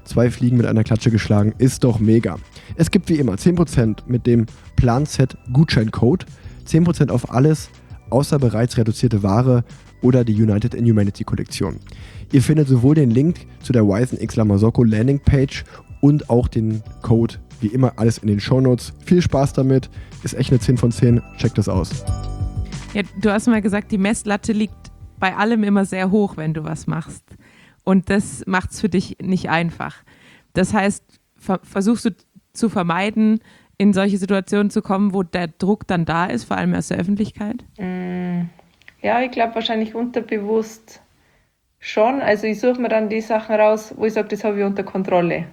2 Fliegen mit einer Klatsche geschlagen, ist doch mega. Es gibt wie immer 10% mit dem Plan-Set Gutscheincode, 10% auf alles, außer bereits reduzierte Ware oder die United in Humanity Kollektion. Ihr findet sowohl den Link zu der Wise X Lamasocco Landingpage und auch den Code, wie immer, alles in den Shownotes. Viel Spaß damit, ist echt eine 10 von 10, checkt das aus.
Ja, du hast mal gesagt, die Messlatte liegt bei allem immer sehr hoch, wenn du was machst. Und das macht es für dich nicht einfach. Das heißt, versuchst du zu vermeiden, in solche Situationen zu kommen, wo der Druck dann da ist, vor allem aus der Öffentlichkeit?
Ja, ich glaube wahrscheinlich unterbewusst schon. Also ich suche mir dann die Sachen raus, wo ich sage, das habe ich unter Kontrolle.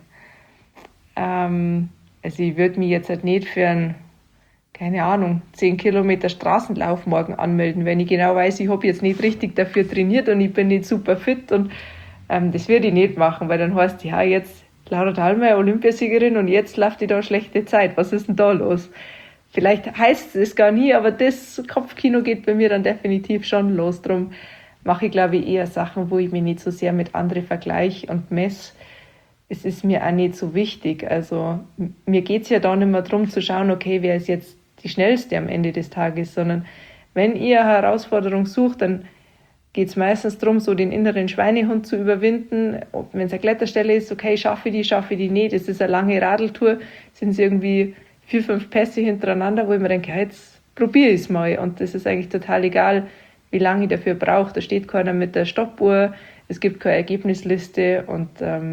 Also ich würde mich jetzt halt nicht für einen, keine Ahnung, 10 Kilometer Straßenlauf morgen anmelden, wenn ich genau weiß, ich habe jetzt nicht richtig dafür trainiert und ich bin nicht super fit, und das würde ich nicht machen, weil dann heißt, ja, jetzt Laura Dahlmeier, Olympiasiegerin, und jetzt läuft die da schlechte Zeit. Was ist denn da los? Vielleicht heißt es gar nie, aber das Kopfkino geht bei mir dann definitiv schon los. Darum mache ich, glaube ich, eher Sachen, wo ich mich nicht so sehr mit anderen vergleiche und messe. Es ist mir auch nicht so wichtig. Also mir geht es ja da nicht mehr darum zu schauen, okay, wer ist jetzt die Schnellste am Ende des Tages, sondern wenn ihr eine Herausforderung sucht, dann geht es meistens darum, so den inneren Schweinehund zu überwinden. Wenn es eine Kletterstelle ist, okay, schaffe ich die nicht. Es ist eine lange Radeltour, sind es irgendwie 4, 5 Pässe hintereinander, wo ich mir denke, jetzt probiere ich es mal. Und das ist eigentlich total egal, wie lange ich dafür brauche. Da steht keiner mit der Stoppuhr, es gibt keine Ergebnisliste. Und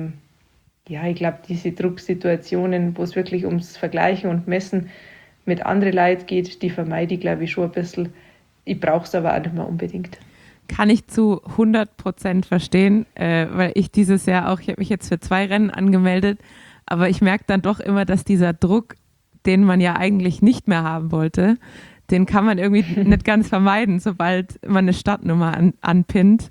ich glaube, diese Drucksituationen, wo es wirklich ums Vergleichen und Messen mit anderen Leuten geht, die vermeide ich, glaube ich, schon ein bisschen. Ich brauche es aber auch nicht mehr unbedingt.
Kann ich zu 100% verstehen, weil ich dieses Jahr auch, ich habe mich jetzt für 2 Rennen angemeldet, aber ich merke dann doch immer, dass dieser Druck, den man ja eigentlich nicht mehr haben wollte, den kann man irgendwie nicht ganz vermeiden, sobald man eine Startnummer anpinnt.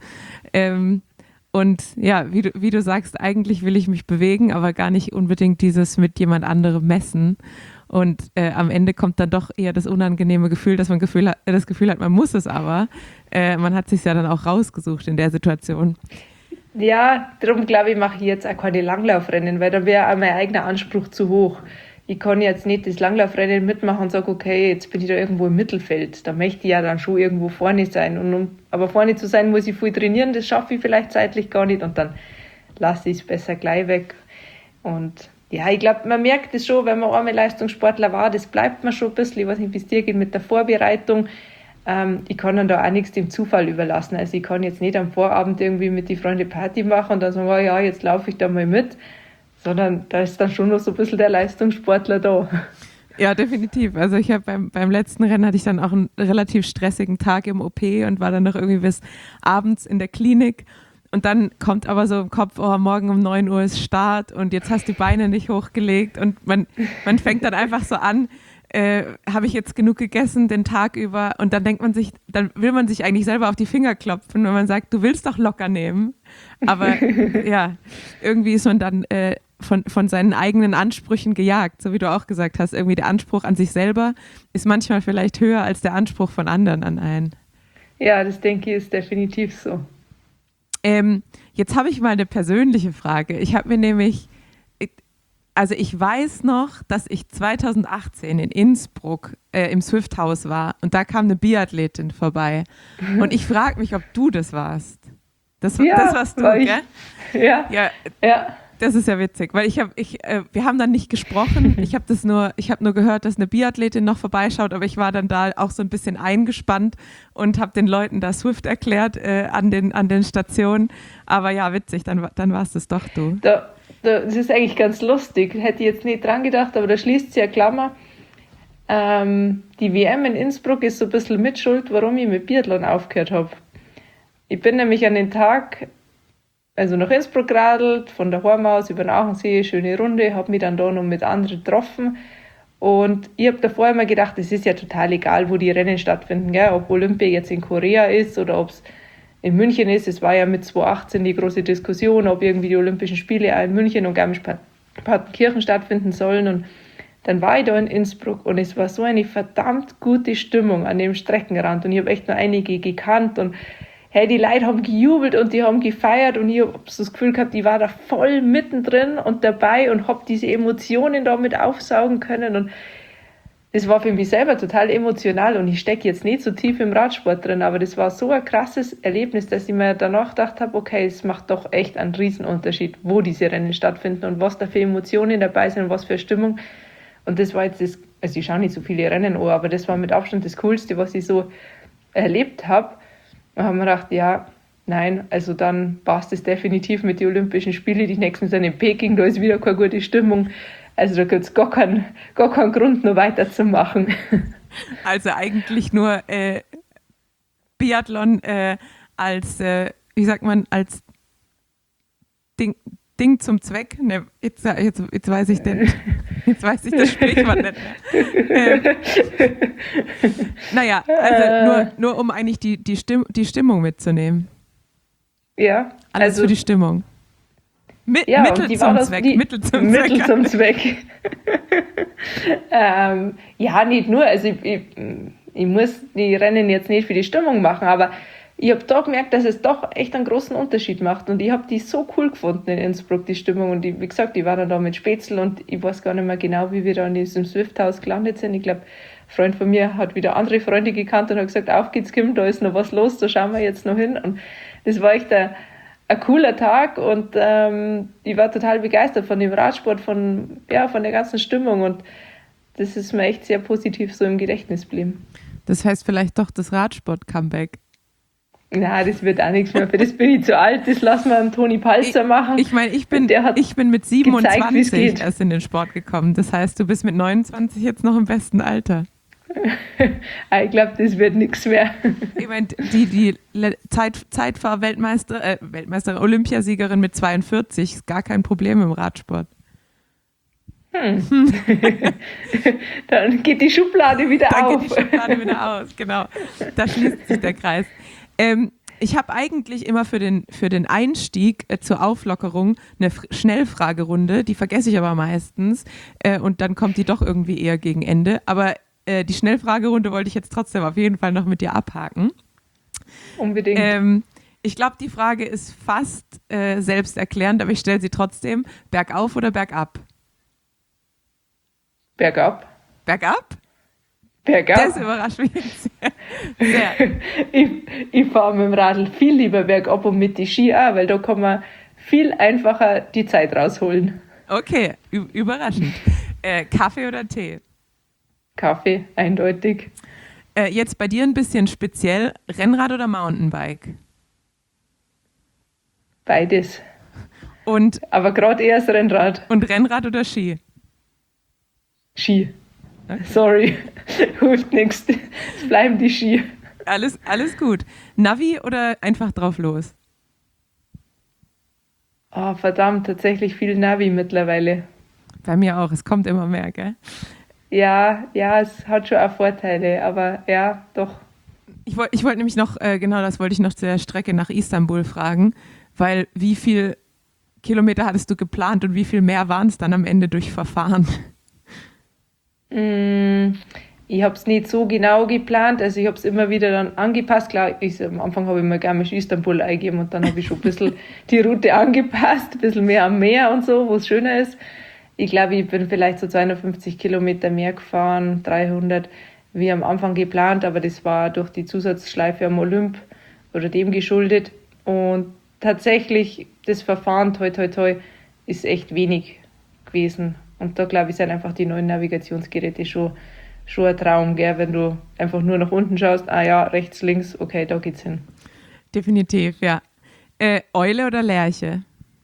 Und ja, wie du sagst, eigentlich will ich mich bewegen, aber gar nicht unbedingt dieses mit jemand anderem messen. Und am Ende kommt dann doch eher das unangenehme Gefühl, dass man das Gefühl hat, man muss es aber. Man hat es sich ja dann auch rausgesucht in der Situation.
Ja, darum glaube ich, mache ich jetzt auch keine Langlaufrennen, weil da wäre auch mein eigener Anspruch zu hoch. Ich kann jetzt nicht das Langlaufrennen mitmachen und sage, okay, jetzt bin ich da irgendwo im Mittelfeld. Da möchte ich ja dann schon irgendwo vorne sein. Aber vorne zu sein, muss ich viel trainieren, das schaffe ich vielleicht zeitlich gar nicht, und dann lasse ich es besser gleich weg. Und ja, ich glaube, man merkt es schon, wenn man einmal Leistungssportler war, das bleibt mir schon ein bisschen. Ich weiß nicht, wie es dir geht mit der Vorbereitung. Ich kann dann da auch nichts dem Zufall überlassen. Also ich kann jetzt nicht am Vorabend irgendwie mit den Freunden Party machen und dann sagen, oh ja, jetzt laufe ich da mal mit, sondern da ist dann schon noch so ein bisschen der Leistungssportler da.
Ja, definitiv. Also ich habe beim letzten Rennen hatte ich dann auch einen relativ stressigen Tag im OP und war dann noch irgendwie bis abends in der Klinik. Und dann kommt aber so im Kopf, oh, morgen um 9 Uhr ist Start und jetzt hast du die Beine nicht hochgelegt, und man fängt dann einfach so an, habe ich jetzt genug gegessen den Tag über, und dann dann will man sich eigentlich selber auf die Finger klopfen, wenn man sagt, du willst doch locker nehmen. Aber ja, irgendwie ist man dann von seinen eigenen Ansprüchen gejagt, so wie du auch gesagt hast. Irgendwie der Anspruch an sich selber ist manchmal vielleicht höher als der Anspruch von anderen an einen.
Ja, das denke ich ist definitiv so.
Jetzt habe ich mal eine persönliche Frage. Ich habe mir nämlich, also ich weiß noch, dass ich 2018 in Innsbruck im Swift-Haus war, und da kam eine Biathletin vorbei. Und ich frage mich, ob du das warst. Das warst du, gell?
Ja.
Das ist ja witzig, weil wir haben dann nicht gesprochen. Ich habe nur gehört, dass eine Biathletin noch vorbeischaut, aber ich war dann da auch so ein bisschen eingespannt und habe den Leuten da Swift erklärt an den Stationen. Aber ja, witzig, dann warst es doch du.
Das ist eigentlich ganz lustig. Hätte ich jetzt nicht dran gedacht, aber da schließt sich ja Klammer. Die WM in Innsbruck ist so ein bisschen Mitschuld, warum ich mit Biathlon aufgehört habe. Ich bin nämlich an den Tag nach Innsbruck geradelt, von daheim aus über den Aachensee, schöne Runde, habe mich dann da noch mit anderen getroffen. Und ich habe davor immer gedacht, es ist ja total egal, wo die Rennen stattfinden, gell? Ob Olympia jetzt in Korea ist oder ob es in München ist. Es war ja mit 2018 die große Diskussion, ob irgendwie die Olympischen Spiele auch in München und Garmisch-Partenkirchen stattfinden sollen. Und dann war ich da in Innsbruck und es war so eine verdammt gute Stimmung an dem Streckenrand. Und ich habe echt nur einige gekannt und hey, die Leute haben gejubelt und die haben gefeiert und ich habe so das Gefühl gehabt, ich war da voll mittendrin und dabei und habe diese Emotionen damit aufsaugen können und das war für mich selber total emotional und ich stecke jetzt nicht so tief im Radsport drin, aber das war so ein krasses Erlebnis, dass ich mir danach gedacht habe, okay, es macht doch echt einen Riesenunterschied, wo diese Rennen stattfinden und was da für Emotionen dabei sind und was für Stimmung. Und das war jetzt das, also ich schaue nicht so viele Rennen an, aber das war mit Abstand das Coolste, was ich so erlebt habe. Und haben wir gedacht, ja, nein, also dann passt es definitiv mit den Olympischen Spielen. Die nächsten sind in Peking, da ist wieder keine gute Stimmung. Also da gibt es gar keinen Grund, noch weiterzumachen.
Also eigentlich nur Biathlon als, wie sagt man, als Ding zum Zweck. Ne, jetzt weiß ich das Sprichwort nicht mehr. Naja, also nur um eigentlich die Stimmung mitzunehmen.
Ja.
Alles
also,
für die Stimmung.
Mittel zum Zweck. Ja, nicht nur. Also ich muss die Rennen jetzt nicht für die Stimmung machen, aber ich habe da gemerkt, dass es doch echt einen großen Unterschied macht. Und ich habe die so cool gefunden in Innsbruck, die Stimmung. Und wie gesagt, ich war dann da mit Spätzl und ich weiß gar nicht mehr genau, wie wir da in diesem Swift-Haus gelandet sind. Ich glaube, ein Freund von mir hat wieder andere Freunde gekannt und hat gesagt, auf geht's, Kim, da ist noch was los, da schauen wir jetzt noch hin. Und das war echt ein cooler Tag und ich war total begeistert von dem Radsport, von der ganzen Stimmung und das ist mir echt sehr positiv so im Gedächtnis geblieben.
Das heißt vielleicht doch das Radsport-Comeback.
Na, das wird auch nichts mehr. Für das bin ich zu alt, das lassen wir an Toni Palzer machen.
Ich meine, ich bin mit 27 erst in den Sport gekommen. Das heißt, du bist mit 29 jetzt noch im besten Alter.
Ich glaube, das wird nichts mehr.
Ich meine, die Zeitfahr-Weltmeister, Olympiasiegerin mit 42 ist gar kein Problem im Radsport.
Dann geht die Schublade wieder
aus, genau. Da schließt sich der Kreis. Ich habe eigentlich immer für den Einstieg zur Auflockerung eine Schnellfragerunde, die vergesse ich aber meistens und dann kommt die doch irgendwie eher gegen Ende. Aber die Schnellfragerunde wollte ich jetzt trotzdem auf jeden Fall noch mit dir abhaken.
Unbedingt.
Ich glaube, die Frage ist fast selbsterklärend, aber ich stelle sie trotzdem. Bergauf oder bergab?
Bergab.
Bergab?
Bergab.
Das überrascht mich jetzt sehr.
Ich fahre mit dem Radl viel lieber bergab und mit die Ski auch, weil da kann man viel einfacher die Zeit rausholen.
Okay, überraschend. Kaffee oder Tee?
Kaffee, eindeutig.
Jetzt bei dir ein bisschen speziell, Rennrad oder Mountainbike?
Beides.
Und,
aber gerade eher das Rennrad.
Und Rennrad oder Ski?
Ski. Okay. Sorry, hilft nichts. Es bleiben die Ski.
Alles gut. Navi oder einfach drauf los?
Oh, verdammt, tatsächlich viel Navi mittlerweile.
Bei mir auch, es kommt immer mehr, gell?
Ja, es hat schon auch Vorteile, aber ja, doch.
Ich wollte nämlich noch, das wollte ich noch zur Strecke nach Istanbul fragen, weil wie viel Kilometer hattest du geplant und wie viel mehr waren es dann am Ende durch Verfahren?
Ich habe es nicht so genau geplant, also ich habe es immer wieder dann angepasst. Klar, am Anfang habe ich mir Garmisch Istanbul eingegeben und dann habe ich schon ein bisschen die Route angepasst, ein bisschen mehr am Meer und so, wo es schöner ist. Ich glaube, ich bin vielleicht so 250 Kilometer mehr gefahren, 300 wie am Anfang geplant, aber das war durch die Zusatzschleife am Olymp oder dem geschuldet. Und tatsächlich, das Verfahren, toi, toi, toi, ist echt wenig gewesen. Und da, glaube ich, sind einfach die neuen Navigationsgeräte schon ein Traum, gell? Wenn du einfach nur nach unten schaust, rechts, links, okay, da geht's hin.
Definitiv, ja. Eule oder Lerche?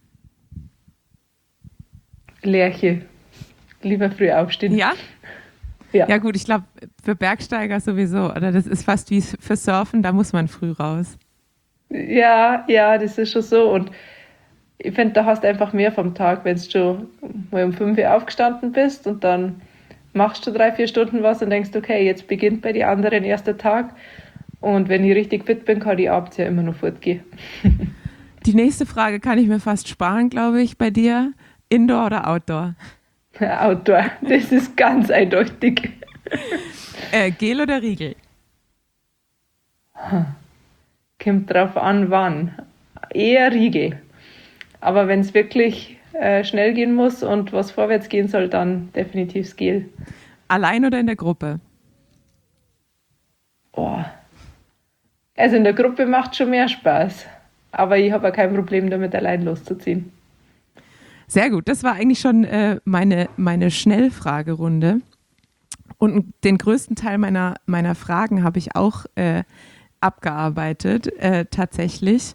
Lerche. Lieber früh aufstehen.
Ja? Ja gut, ich glaube, für Bergsteiger sowieso. Oder das ist fast wie für Surfen, da muss man früh raus.
Ja, das ist schon so. Und ich finde, da hast du einfach mehr vom Tag, wenn du schon mal um 5 Uhr aufgestanden bist und dann machst du 3-4 Stunden was und denkst, okay, jetzt beginnt bei den anderen erst der Tag. Und wenn ich richtig fit bin, kann ich abends ja immer noch fortgehen.
Die nächste Frage kann ich mir fast sparen, glaube ich, bei dir. Indoor oder Outdoor?
Outdoor, das ist ganz eindeutig.
Gel oder Riegel?
Kommt drauf an, wann. Eher Riegel. Aber wenn es wirklich schnell gehen muss und was vorwärts gehen soll, dann definitiv das Gel.
Allein oder in der Gruppe?
Oh. Also in der Gruppe macht schon mehr Spaß. Aber ich habe auch kein Problem damit, allein loszuziehen.
Sehr gut, das war eigentlich schon meine Schnellfragerunde. Und den größten Teil meiner Fragen habe ich auch abgearbeitet, tatsächlich.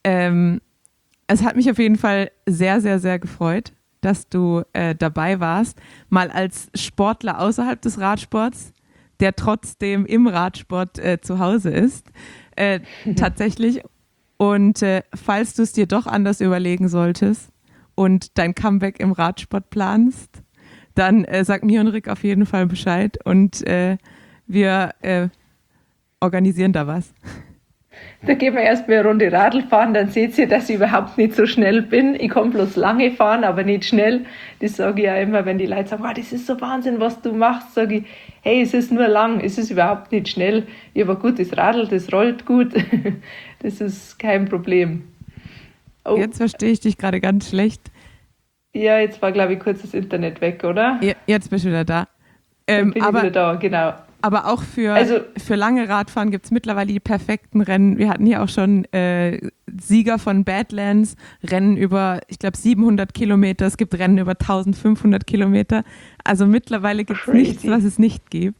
Es hat mich auf jeden Fall sehr, sehr, sehr gefreut, dass du dabei warst, mal als Sportler außerhalb des Radsports, der trotzdem im Radsport zu Hause ist, tatsächlich. Und falls du es dir doch anders überlegen solltest und dein Comeback im Radsport planst, dann sag mir und Rick auf jeden Fall Bescheid und wir organisieren da was.
Da gehen wir erstmal eine Runde Radl fahren, dann seht ihr, dass ich überhaupt nicht so schnell bin. Ich kann bloß lange fahren, aber nicht schnell. Das sage ich ja immer, wenn die Leute sagen, wow, das ist so Wahnsinn, was du machst, sage ich, hey, es ist nur lang, es ist überhaupt nicht schnell. Ich habe ein gutes Radl, das rollt gut, das ist kein Problem. Oh.
Jetzt verstehe ich dich gerade ganz schlecht.
Ja, jetzt war, glaube ich, kurz das Internet weg, oder?
Ja, jetzt bist du wieder da.
Bin ich wieder da, genau.
Aber auch für lange Radfahren gibt es mittlerweile die perfekten Rennen. Wir hatten hier auch schon Sieger von Badlands, Rennen über, ich glaube, 700 Kilometer. Es gibt Rennen über 1500 Kilometer. Also mittlerweile gibt es nichts, was es nicht gibt.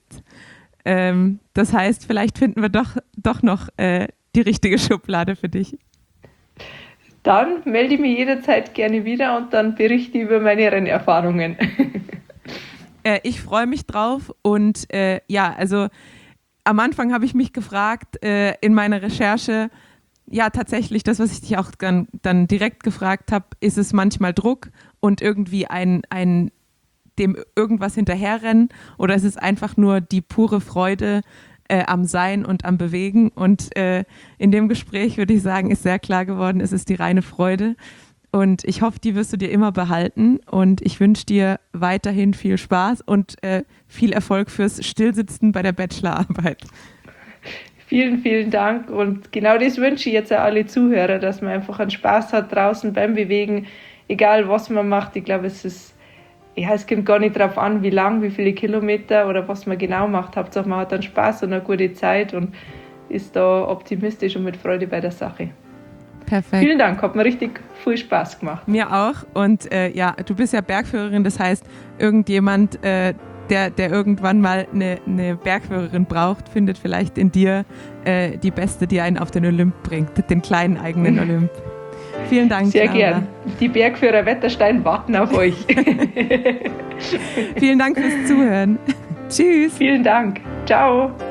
Das heißt, vielleicht finden wir doch noch die richtige Schublade für dich.
Dann melde ich mich jederzeit gerne wieder und dann berichte ich über meine Rennerfahrungen.
Ich freue mich drauf und also am Anfang habe ich mich gefragt in meiner Recherche, ja tatsächlich das, was ich dich auch dann direkt gefragt habe, ist es manchmal Druck und irgendwie ein dem irgendwas hinterherrennen oder ist es einfach nur die pure Freude am Sein und am Bewegen und in dem Gespräch würde ich sagen, ist sehr klar geworden, es ist die reine Freude. Und ich hoffe, die wirst du dir immer behalten und ich wünsche dir weiterhin viel Spaß und viel Erfolg fürs Stillsitzen bei der Bachelorarbeit.
Vielen, vielen Dank und genau das wünsche ich jetzt auch alle Zuhörer, dass man einfach einen Spaß hat draußen beim Bewegen, egal was man macht. Ich glaube, es kommt gar nicht darauf an, wie lang, wie viele Kilometer oder was man genau macht. Hauptsache man hat dann Spaß und eine gute Zeit und ist da optimistisch und mit Freude bei der Sache.
Perfekt.
Vielen Dank, hat mir richtig viel Spaß gemacht.
Mir auch. Und du bist ja Bergführerin, das heißt, irgendjemand, der irgendwann mal eine Bergführerin braucht, findet vielleicht in dir die Beste, die einen auf den Olymp bringt, den kleinen eigenen Olymp. Vielen Dank.
Sehr gern. Die Bergführer Wetterstein warten auf euch.
Vielen Dank fürs Zuhören. Tschüss.
Vielen Dank. Ciao.